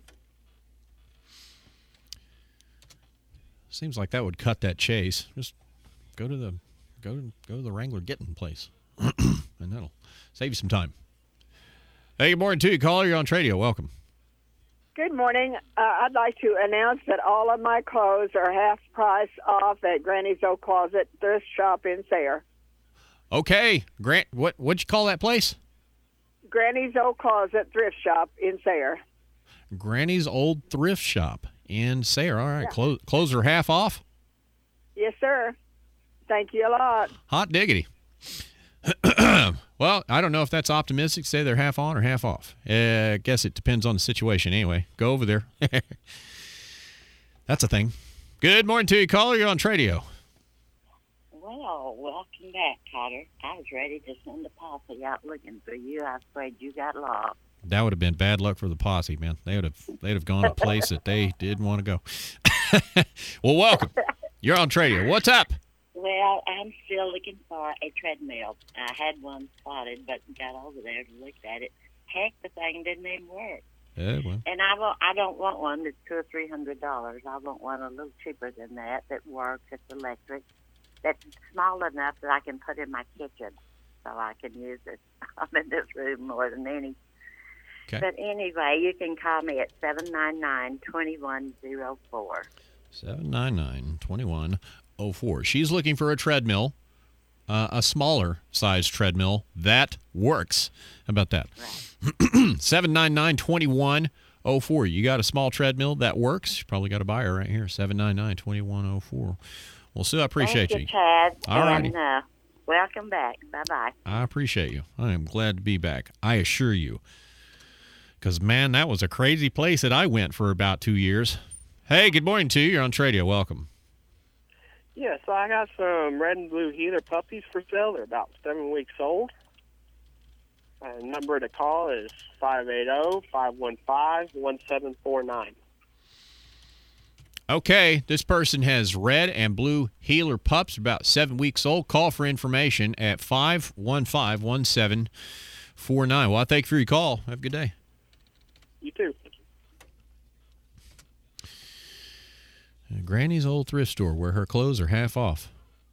Seems like that would cut that chase. Just go to the Wrangler getting place, and that'll save you some time. Hey, good morning to you, caller. You're on Tradio. Welcome. Good morning. I'd like to announce that all of my clothes are half price off at Granny's Old Closet Thrift Shop in Sayre. Okay, Grant. What'd you call that place? Granny's Old Closet Thrift Shop in Sayre. Granny's Old Thrift Shop in Sayre. All right, Yeah. Clothes are half off. Yes, sir. Thank you a lot. Hot diggity. Well, I don't know if that's optimistic to say they're half on or half off. I guess it depends on the situation anyway. Go over there. That's a thing. Good morning to you, caller. You're on Tradio. Well, welcome back, Cotter. I was ready to send a posse out looking for you. I was afraid you got lost. That would have been bad luck for the posse, man. They'd have gone a place that they didn't want to go. Well, welcome. You're on Tradio. What's up? Well, I'm still looking for a treadmill. I had one spotted, but got over there and looked at it. Heck, the thing didn't even work. Yeah, well. And I don't want one that's $200 or $300. I want one a little cheaper than that works. It's electric. That's small enough that I can put in my kitchen, so I can use it. I'm in this room more than any. Okay. But anyway, you can call me at 799-2104. 799-2104. She's looking for a treadmill, a smaller size treadmill that works. How about that? Right. 799-2104. You got a small treadmill that works? You probably got a buyer right here. 799-2104. Well, Sue, I appreciate Thank you, Chad. All righty. And, welcome back. Bye-bye. I appreciate you. I am glad to be back. I assure you. Because, man, that was a crazy place that I went for about 2 years. Hey, good morning to you. You're on Tradio. Welcome. Yeah, so I got some red and blue heeler puppies for sale. They're about 7 weeks old. Number to call is 580-515-1749. Okay, this person has red and blue heeler pups, about 7 weeks old. Call for information at 515-1749. Well, I thank you for your call. Have a good day. You too. Granny's old thrift store where her clothes are half off.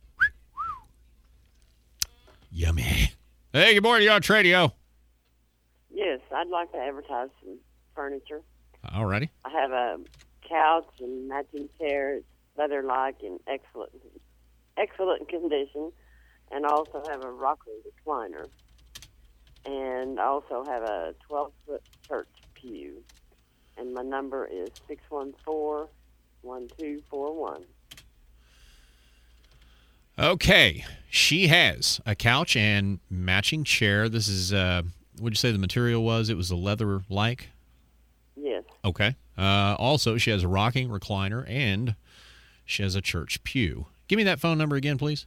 Yummy. Hey, good morning. You're on Tradio. Yes, I'd like to advertise some furniture. All righty. I have a couch and matching chairs, leather-like, in excellent condition, and I also have a rocker recliner, and I also have a 12-foot church pew, and my number is 614-1241. Okay, she has a couch and matching chair. This is, what'd you say the material was? It was a leather-like? Yes. Okay. Also, she has a rocking recliner, and she has a church pew. Give me that phone number again, please.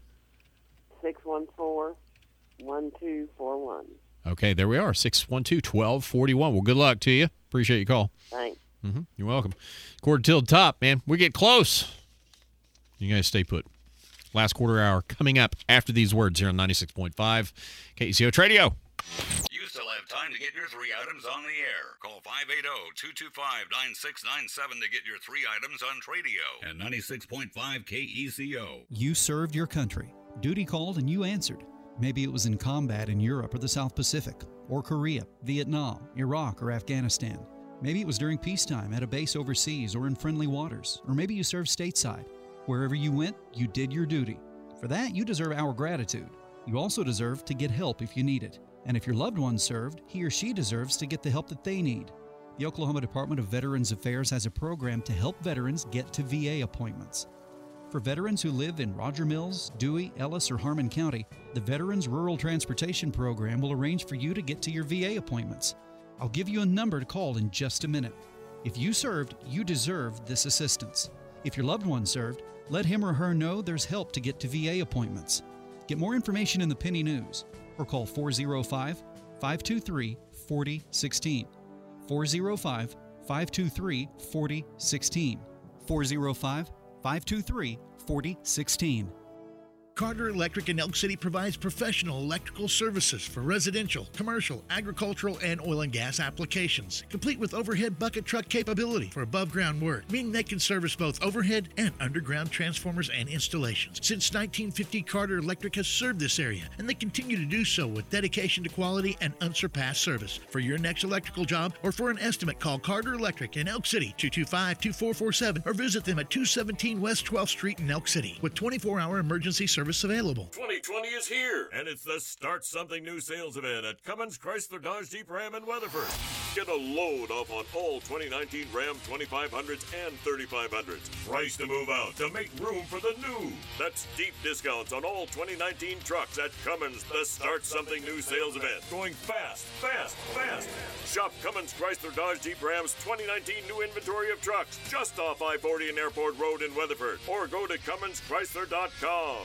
614-1241. Okay, there we are, 612-1241. Well, good luck to you. Appreciate your call. Thanks. Mm-hmm. You're welcome. Quarter till the top, man. We get close. You guys stay put. Last quarter hour coming up after these words here on 96.5 KCO Tradio. You still have time to get your 3 items on the air. Call 580-225-9697 to get your 3 items on Tradio and 96.5 KECO. You served your country. Duty called and you answered. Maybe it was in combat in Europe or the South Pacific, or Korea, Vietnam, Iraq, or Afghanistan. Maybe it was during peacetime at a base overseas or in friendly waters, or maybe you served stateside. Wherever you went, you did your duty. For that, you deserve our gratitude. You also deserve to get help if you need it. And if your loved one served, he or she deserves to get the help that they need. The Oklahoma Department of Veterans Affairs has a program to help veterans get to VA appointments. For veterans who live in Roger Mills, Dewey, Ellis, or Harmon County, the Veterans Rural Transportation Program will arrange for you to get to your VA appointments. I'll give you a number to call in just a minute. If you served, you deserve this assistance. If your loved one served, let him or her know there's help to get to VA appointments. Get more information in the Penny News or call 405-523-4016. 405-523-4016. 405-523-4016. Carter Electric in Elk City provides professional electrical services for residential, commercial, agricultural, and oil and gas applications, complete with overhead bucket truck capability for above-ground work, meaning they can service both overhead and underground transformers and installations. Since 1950, Carter Electric has served this area, and they continue to do so with dedication to quality and unsurpassed service. For your next electrical job or for an estimate, call Carter Electric in Elk City, 225-2447, or visit them at 217 West 12th Street in Elk City, with 24-hour emergency service service available. 2020 is here, and it's the Start Something New sales event at Cummins Chrysler Dodge Jeep Ram in Weatherford. Get a load off on all 2019 Ram 2500s and 3500s. Price to move out to make room for the new. That's deep discounts on all 2019 trucks at Cummins, the Start Something New sales event. Going fast, fast, fast. Shop Cummins Chrysler Dodge Jeep Ram's 2019 new inventory of trucks just off I-40 and Airport Road in Weatherford, or go to CumminsChrysler.com.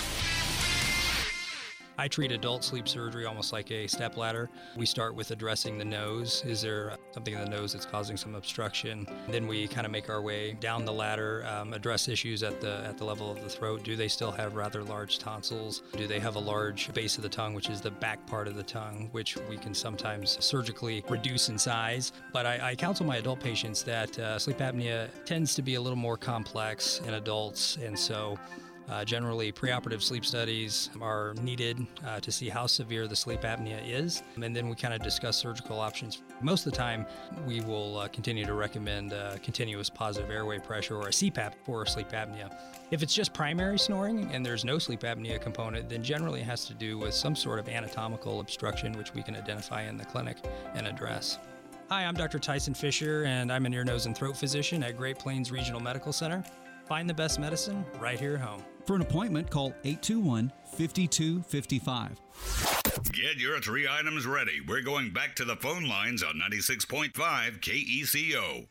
I treat adult sleep surgery almost like a stepladder. We start with addressing the nose. Is there something in the nose that's causing some obstruction? Then we kind of make our way down the ladder, address issues at the level of the throat. Do they still have rather large tonsils? Do they have a large base of the tongue, which is the back part of the tongue, which we can sometimes surgically reduce in size? But I counsel my adult patients that sleep apnea tends to be a little more complex in adults, and so generally, preoperative sleep studies are needed to see how severe the sleep apnea is, and then we kind of discuss surgical options. Most of the time, we will continue to recommend continuous positive airway pressure or a CPAP for sleep apnea. If it's just primary snoring and there's no sleep apnea component, then generally it has to do with some sort of anatomical obstruction, which we can identify in the clinic and address. Hi, I'm Dr. Tyson Fisher, and I'm an ear, nose, and throat physician at Great Plains Regional Medical Center. Find the best medicine right here at home. For an appointment, call 821-5255. Get your 3 items ready. We're going back to the phone lines on 96.5 KECO.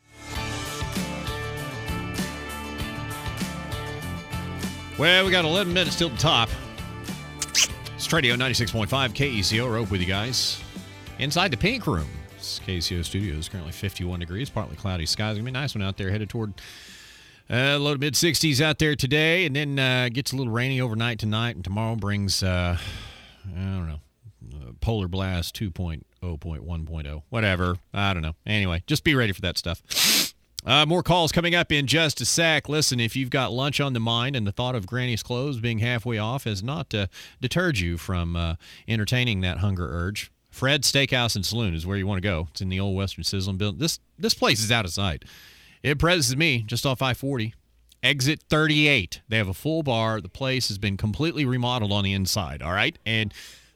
Well, we got 11 minutes till the top. It's Radio 96.5 KECO. Rope with you guys. Inside the pink room. It's KECO Studios. Currently 51 degrees. Partly cloudy skies. Going to be a nice one out there headed toward low to mid-60s out there today, and then gets a little rainy overnight tonight, and tomorrow brings, I don't know, Polar Blast 2.0.1.0, whatever. I don't know. Anyway, just be ready for that stuff. More calls coming up in just a sec. Listen, if you've got lunch on the mind and the thought of Granny's clothes being halfway off has not deterred you from entertaining that hunger urge, Fred's Steakhouse and Saloon is where you want to go. It's in the old Western Sizzling building. This place is out of sight. It impresses me, just off I-40. Exit 38. They have a full bar. The place has been completely remodeled on the inside, all right? And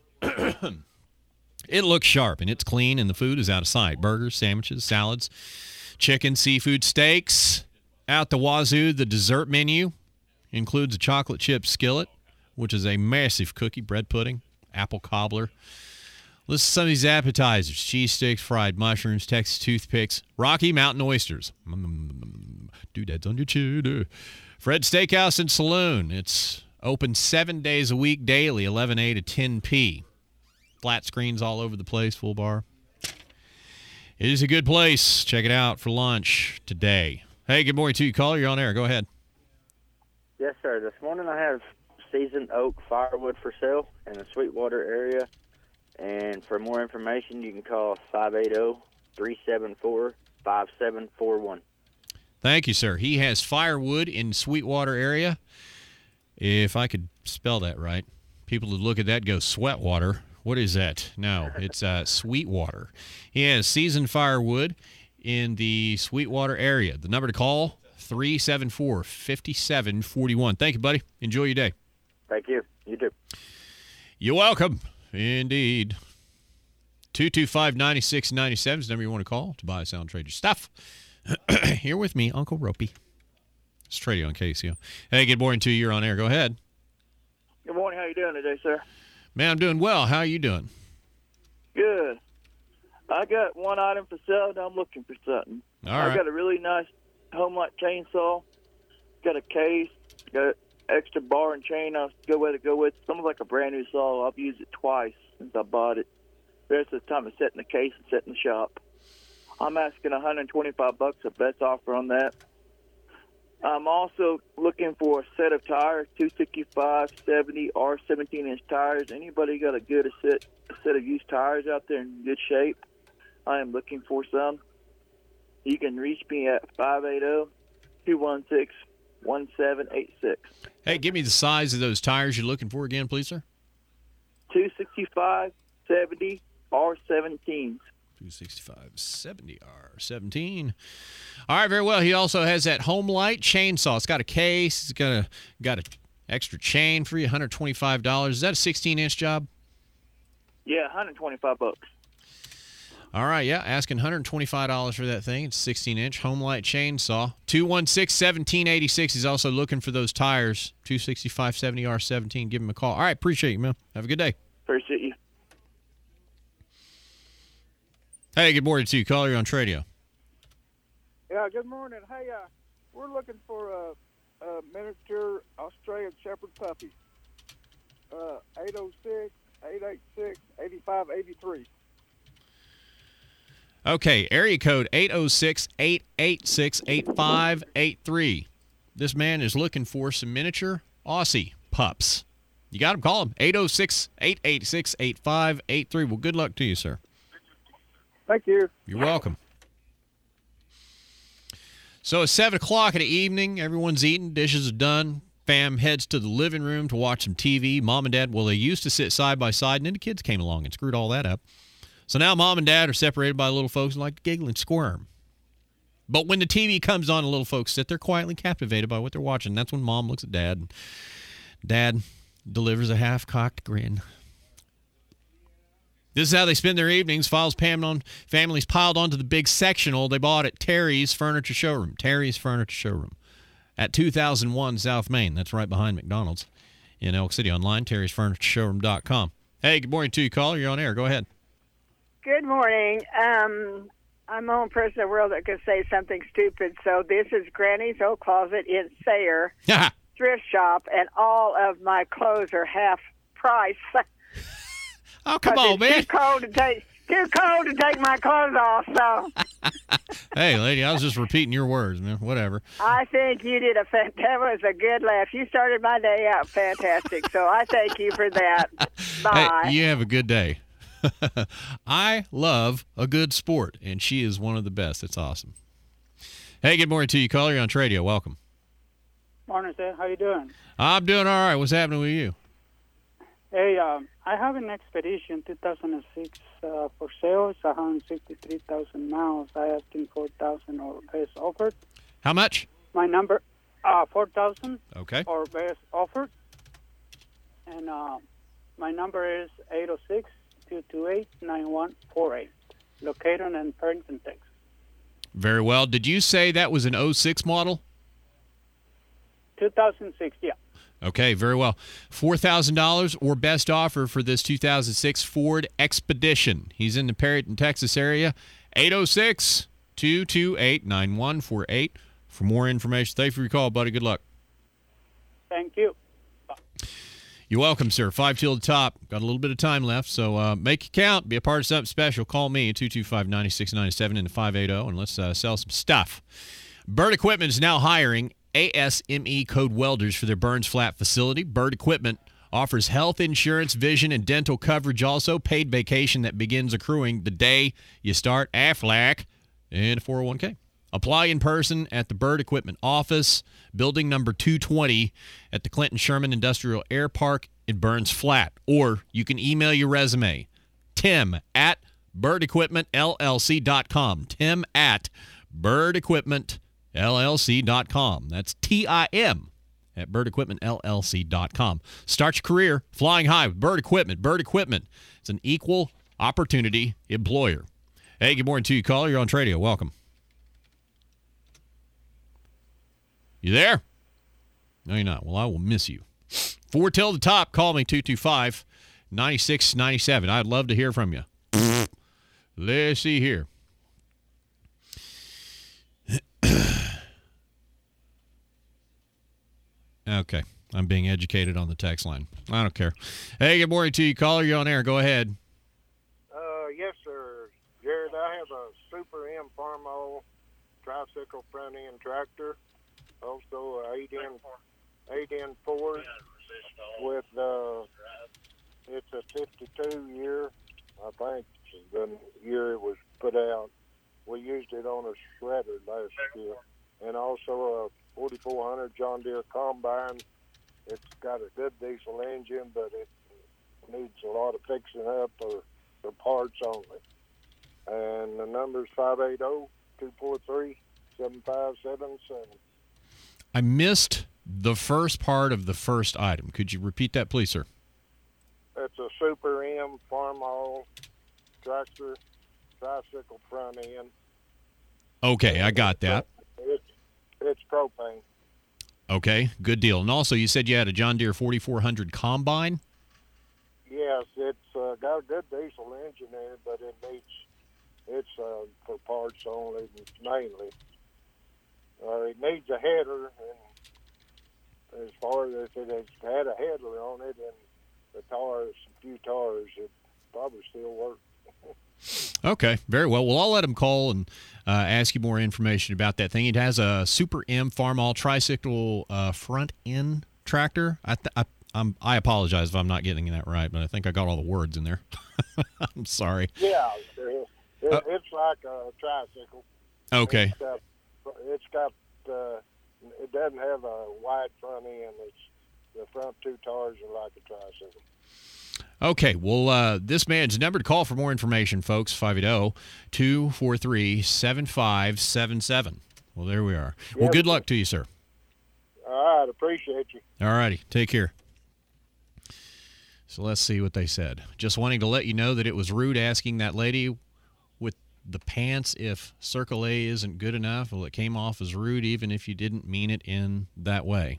it looks sharp, and it's clean, and the food is out of sight. Burgers, sandwiches, salads, chicken, seafood, steaks. Out the wazoo, the dessert menu includes a chocolate chip skillet, which is a massive cookie, bread pudding, apple cobbler. Listen to some of these appetizers: cheese sticks, fried mushrooms, Texas toothpicks, Rocky Mountain oysters. Doodads on your cheddar. Fred's Steakhouse and Saloon. It's open 7 days a week daily, 11 A to 10 P. Flat screens all over the place, full bar. It is a good place. Check it out for lunch today. Hey, good morning to you, caller. You're on air. Go ahead. Yes, sir. This morning I have seasoned oak firewood for sale in the Sweetwater area. And for more information, you can call 580-374-5741. Thank you, sir. He has firewood in Sweetwater area. If I could spell that right, people would look at that and go, Sweatwater. What is that? No, it's Sweetwater. He has seasoned firewood in the Sweetwater area. The number to call, 374-5741. Thank you, buddy. Enjoy your day. Thank you. You too. You're welcome. Indeed. 225-9697 is the number you want to call to buy, sell, and trade your stuff. Here with me, Uncle Ropey. It's Trady on KCO. Hey, good morning to you. You're on air. Go ahead. Good morning. How you doing today, sir? Man, I'm doing well. How are you doing? Good. I got one item for sale that I'm looking for something. All right. I got a really nice home-like chainsaw. Got a case. Got extra bar and chain I'll go with. It's almost like a brand new saw. I've used it twice since I bought it. The rest of the time it's set in the case and set in the shop. I'm asking $125, the best offer on that. I'm also looking for a set of tires, 265, 70, or 17-inch tires. Anybody got a set of used tires out there in good shape? I am looking for some. You can reach me at 580-216-1786. Hey, give me the size of those tires you're looking for again, please, sir. 265, 70, R17. 265, 70, R17. All right, very well. He also has that home light chainsaw. It's got a case. It's got a Extra chain for you, $125. Is that a 16-inch job? Yeah, $125. All right, yeah, asking $125 for that thing. It's 16-inch Homelite chainsaw. 216-1786. He's also looking for those tires. 265-70R17. Give him a call. All right, appreciate you, man. Have a good day. Appreciate you. Hey, good morning to you. Caller, you're on Tradio. Yeah, good morning. Hey, we're looking for a miniature Australian Shepherd puppy. 806-886-8583. Okay, area code 806-886-8583. This man is looking for some miniature Aussie pups. You got him, call him. 806-886-8583. Well, good luck to you, sir. Thank you. You're welcome. So it's 7 o'clock in the evening. Everyone's eating. Dishes are done. Fam heads to the living room to watch some TV. Mom and Dad, well, they used to sit side by side, and then the kids came along and screwed all that up. So now Mom and Dad are separated by little folks and like to giggle and squirm. But when the TV comes on, the little folks sit there quietly captivated by what they're watching. That's when Mom looks at Dad, and Dad delivers a half-cocked grin. This is how they spend their evenings. Families piled onto the big sectional they bought at Terry's Furniture Showroom. Terry's Furniture Showroom at 2001 South Main. That's right behind McDonald's in Elk City. Online, terrysfurnituresshowroom.com. Hey, good morning to you, caller. You're on air. Go ahead. Good morning. I'm the only person in the world that could say something stupid. So this is Granny's Old Closet in Sayre thrift shop, and all of my clothes are half price. Oh, come on, man. Too cold to take my clothes off. So. Hey, lady, I was just repeating your words, man. Whatever. I think you did that was a good laugh. You started my day out fantastic. So I thank you for that. Bye. Hey, you have a good day. I love a good sport, and she is one of the best. It's awesome. Hey, good morning to you, caller. You're on Tradio. Welcome. Morning, sir. How you doing? I'm doing all right. What's happening with you? Hey, I have an Expedition 2006 for sale. It's 163,000 miles. I asking 4,000 or best offered. How much? My number, 4,000. Okay. Or best offered. And my number is 806-228-9148. Located in Perrington, Texas. Very well. Did you say that was an 06 model? 2006, yeah. Okay, very well. $4,000 or best offer for this 2006 Ford Expedition. He's in the Perryton, Texas area. 806-228-9148. For more information, thank you for your call, buddy. Good luck. Thank you. You're welcome, sir. 5 till the top. Got a little bit of time left, so make it count. Be a part of something special. Call me at 225-9697 into 580, and let's sell some stuff. Bird Equipment is now hiring ASME code welders for their Burns Flat facility. Bird Equipment offers health insurance, vision, and dental coverage, also paid vacation that begins accruing the day you start AFLAC and a 401k. Apply in person at the Bird Equipment office, building number 220 at the Clinton Sherman Industrial Air Park in Burns Flat. Or you can email your resume, tim@birdequipmentllc.com. tim@birdequipmentllc.com. That's TIM@birdequipmentllc.com. Start your career flying high with Bird Equipment. Bird Equipment. It's an equal opportunity employer. Hey, good morning to you, caller. You're on Tradio. Welcome. You there? No, you're not. Well, I will miss you. 4 till the top. Call me, 225-9697. I'd love to hear from you. Let's see here. Okay. I'm being educated on the text line. I don't care. Hey, good morning to you, caller. You're on air. Go ahead. Yes, sir. Jared, I have a Super M Farmall tricycle front end tractor. Also, a 8N Ford with it's a 52 year. I think the year it was put out. We used it on a shredder last year, and also a 4400 John Deere combine. It's got a good diesel engine, but it needs a lot of fixing up for parts only. And the number's 580-243-7577. I missed The first part of the first item. Could you repeat that, please, sir? It's a Super M Farmall tractor, tricycle front end. Okay, I got that. It's propane. Okay, good deal. And also, you said you had a John Deere 4400 combine? Yes, it's got a good diesel engine in it, but it's for parts only, mainly. It needs a header, and as far as if it had a header on it and the tires, a few tires, it probably still work. Okay, very well. Well, I'll let him call and ask you more information about that thing. It has a Super M Farmall tricycle front end tractor. I apologize if I'm not getting that right, but I think I got all the words in there. I'm sorry. Yeah, it's like a tricycle. Okay. It doesn't have a wide front end. The front two tires are like a tricycle. Okay, well, this man's number to call for more information, folks, 580-243-7577. Well, there we are. Well, good luck to you, sir. All right, appreciate you. All righty, take care. So let's see what they said. Just wanting to let you know that it was rude asking that lady with the pants if Circle A isn't good enough. Well, it came off as rude even if you didn't mean it in that way.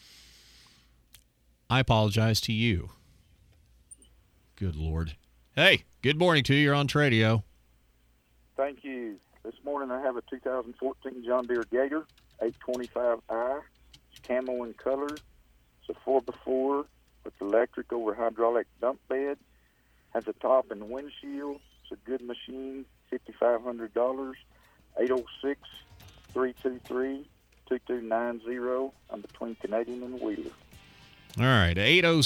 I apologize to you. Good Lord. Hey, good morning to you. You're on Tradio. Thank you. This morning I have a 2014 John Deere Gator 825i. It's camo in color. It's a 4x4 with electric over hydraulic dump bed. Has a top and windshield. It's a good machine. $5,500. 806-323-2290. I'm between Canadian and Wheeler. All right,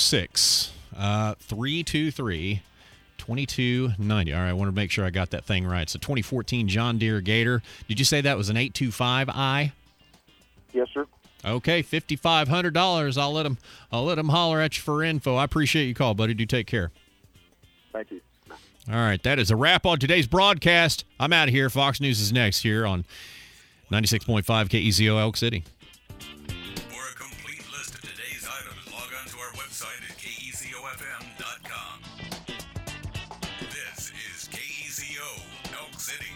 806-323-2290. All right, I want to make sure I got that thing right. It's a 2014 John Deere Gator. Did you say that was an 825i? Yes, sir. Okay, $5,500. I'll let him holler at you for info. I appreciate your call, buddy. Do take care. Thank you. All right, that is a wrap on today's broadcast. I'm out of here. Fox News is next here on 96.5 KEZO Elk City. For a complete list of today's items, log on to our website at KEZOFM.com. This is KEZO Elk City.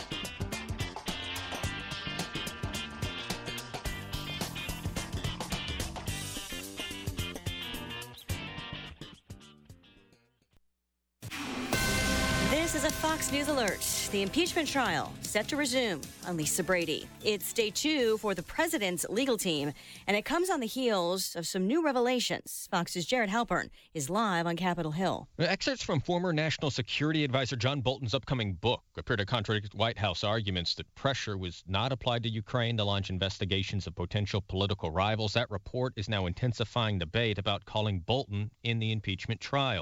This is a Fox News alert. The impeachment trial set to resume on Lisa Brady. It's day 2 for the president's legal team, and it comes on the heels of some new revelations. Fox's Jared Halpern is live on Capitol Hill. Excerpts from former National Security Advisor John Bolton's upcoming book appear to contradict White House arguments that pressure was not applied to Ukraine to launch investigations of potential political rivals. That report is now intensifying debate about calling Bolton in the impeachment trial.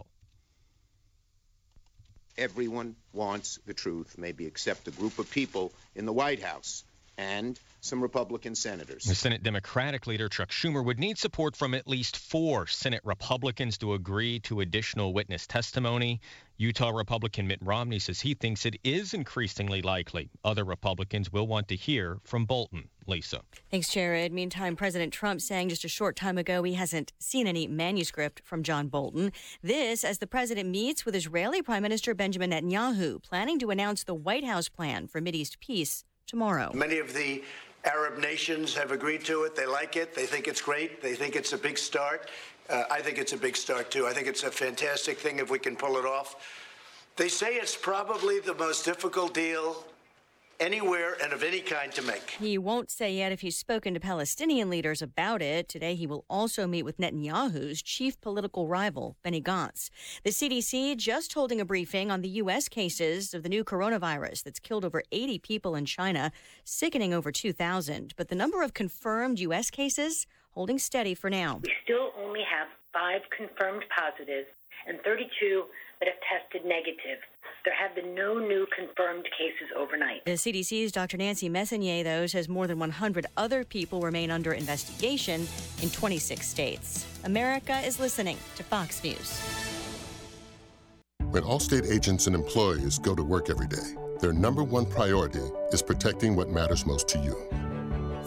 Everyone wants the truth, maybe except a group of people in the White House and some Republican senators. The Senate Democratic leader Chuck Schumer would need support from at least 4 Senate Republicans to agree to additional witness testimony. Utah Republican Mitt Romney says he thinks it is increasingly likely other Republicans will want to hear from Bolton. Lisa. Thanks, Jared. Meantime, President Trump saying just a short time ago he hasn't seen any manuscript from John Bolton. This as the president meets with Israeli Prime Minister Benjamin Netanyahu, planning to announce the White House plan for Mideast peace tomorrow. Many of the Arab nations have agreed to it. They like it. They think it's great. They think it's a big start. I think it's a big start, too. I think it's a fantastic thing if we can pull it off. They say it's probably the most difficult deal anywhere and of any kind to make. He won't say yet if he's spoken to Palestinian leaders about it. Today, he will also meet with Netanyahu's chief political rival, Benny Gantz. The CDC just holding a briefing on the U.S. cases of the new coronavirus that's killed over 80 people in China, sickening over 2,000. But the number of confirmed U.S. cases holding steady for now. We still only have 5 confirmed positives and 32 that have tested negative. There have been no new confirmed cases overnight. The CDC's Dr. Nancy Messonnier, though, says more than 100 other people remain under investigation in 26 states. America is listening to Fox News. When Allstate agents and employees go to work every day, their number one priority is protecting what matters most to you.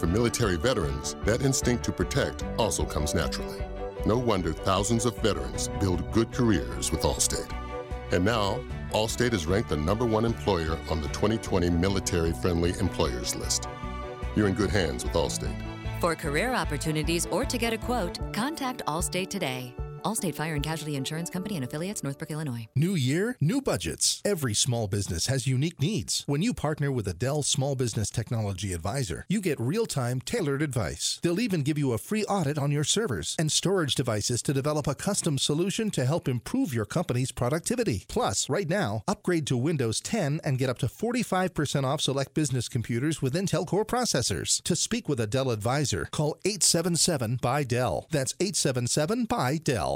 For military veterans, that instinct to protect also comes naturally. No wonder thousands of veterans build good careers with Allstate. And now, Allstate is ranked the #1 employer on the 2020 Military Friendly Employers list. You're in good hands with Allstate. For career opportunities or to get a quote, contact Allstate today. Allstate Fire and Casualty Insurance Company and Affiliates, Northbrook, Illinois. New year, new budgets. Every small business has unique needs. When you partner with a Dell Small Business Technology Advisor, you get real-time, tailored advice. They'll even give you a free audit on your servers and storage devices to develop a custom solution to help improve your company's productivity. Plus, right now, upgrade to Windows 10 and get up to 45% off select business computers with Intel Core processors. To speak with a Dell advisor, call 877-BY-DELL. That's 877-BY-DELL.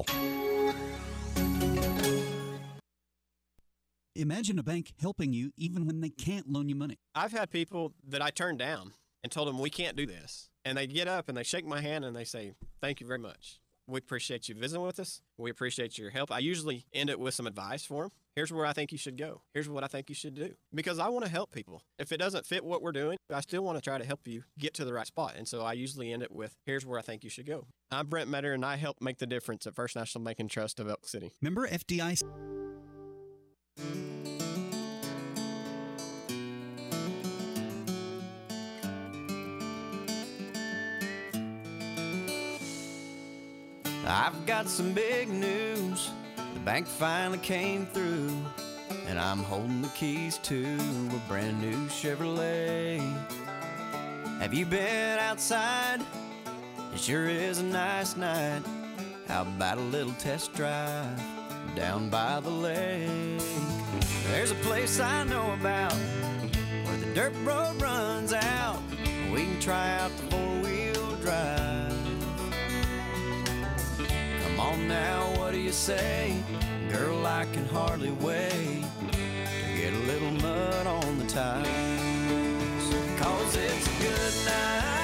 Imagine a bank helping you even when they can't loan you money. I've had people that I turned down and told them we can't do this. And they get up and they shake my hand and they say, "Thank you very much. We appreciate you visiting with us. We appreciate your help." I usually end it with some advice for them. Here's where I think you should go. Here's what I think you should do. Because I want to help people. If it doesn't fit what we're doing, I still want to try to help you get to the right spot. And so I usually end it with, here's where I think you should go. I'm Brent Metter, and I help make the difference at First National Bank and Trust of Elk City. Member FDIC. I've got some big news. The bank finally came through, and I'm holding the keys to a brand new Chevrolet. Have you been outside? It sure is a nice night. How about a little test drive down by the lake? There's a place I know about where the dirt road runs out. We can try out the four-wheel drive. Come on now, what do you say? Girl, I can hardly wait to get a little mud on the tires. 'Cause it's a good night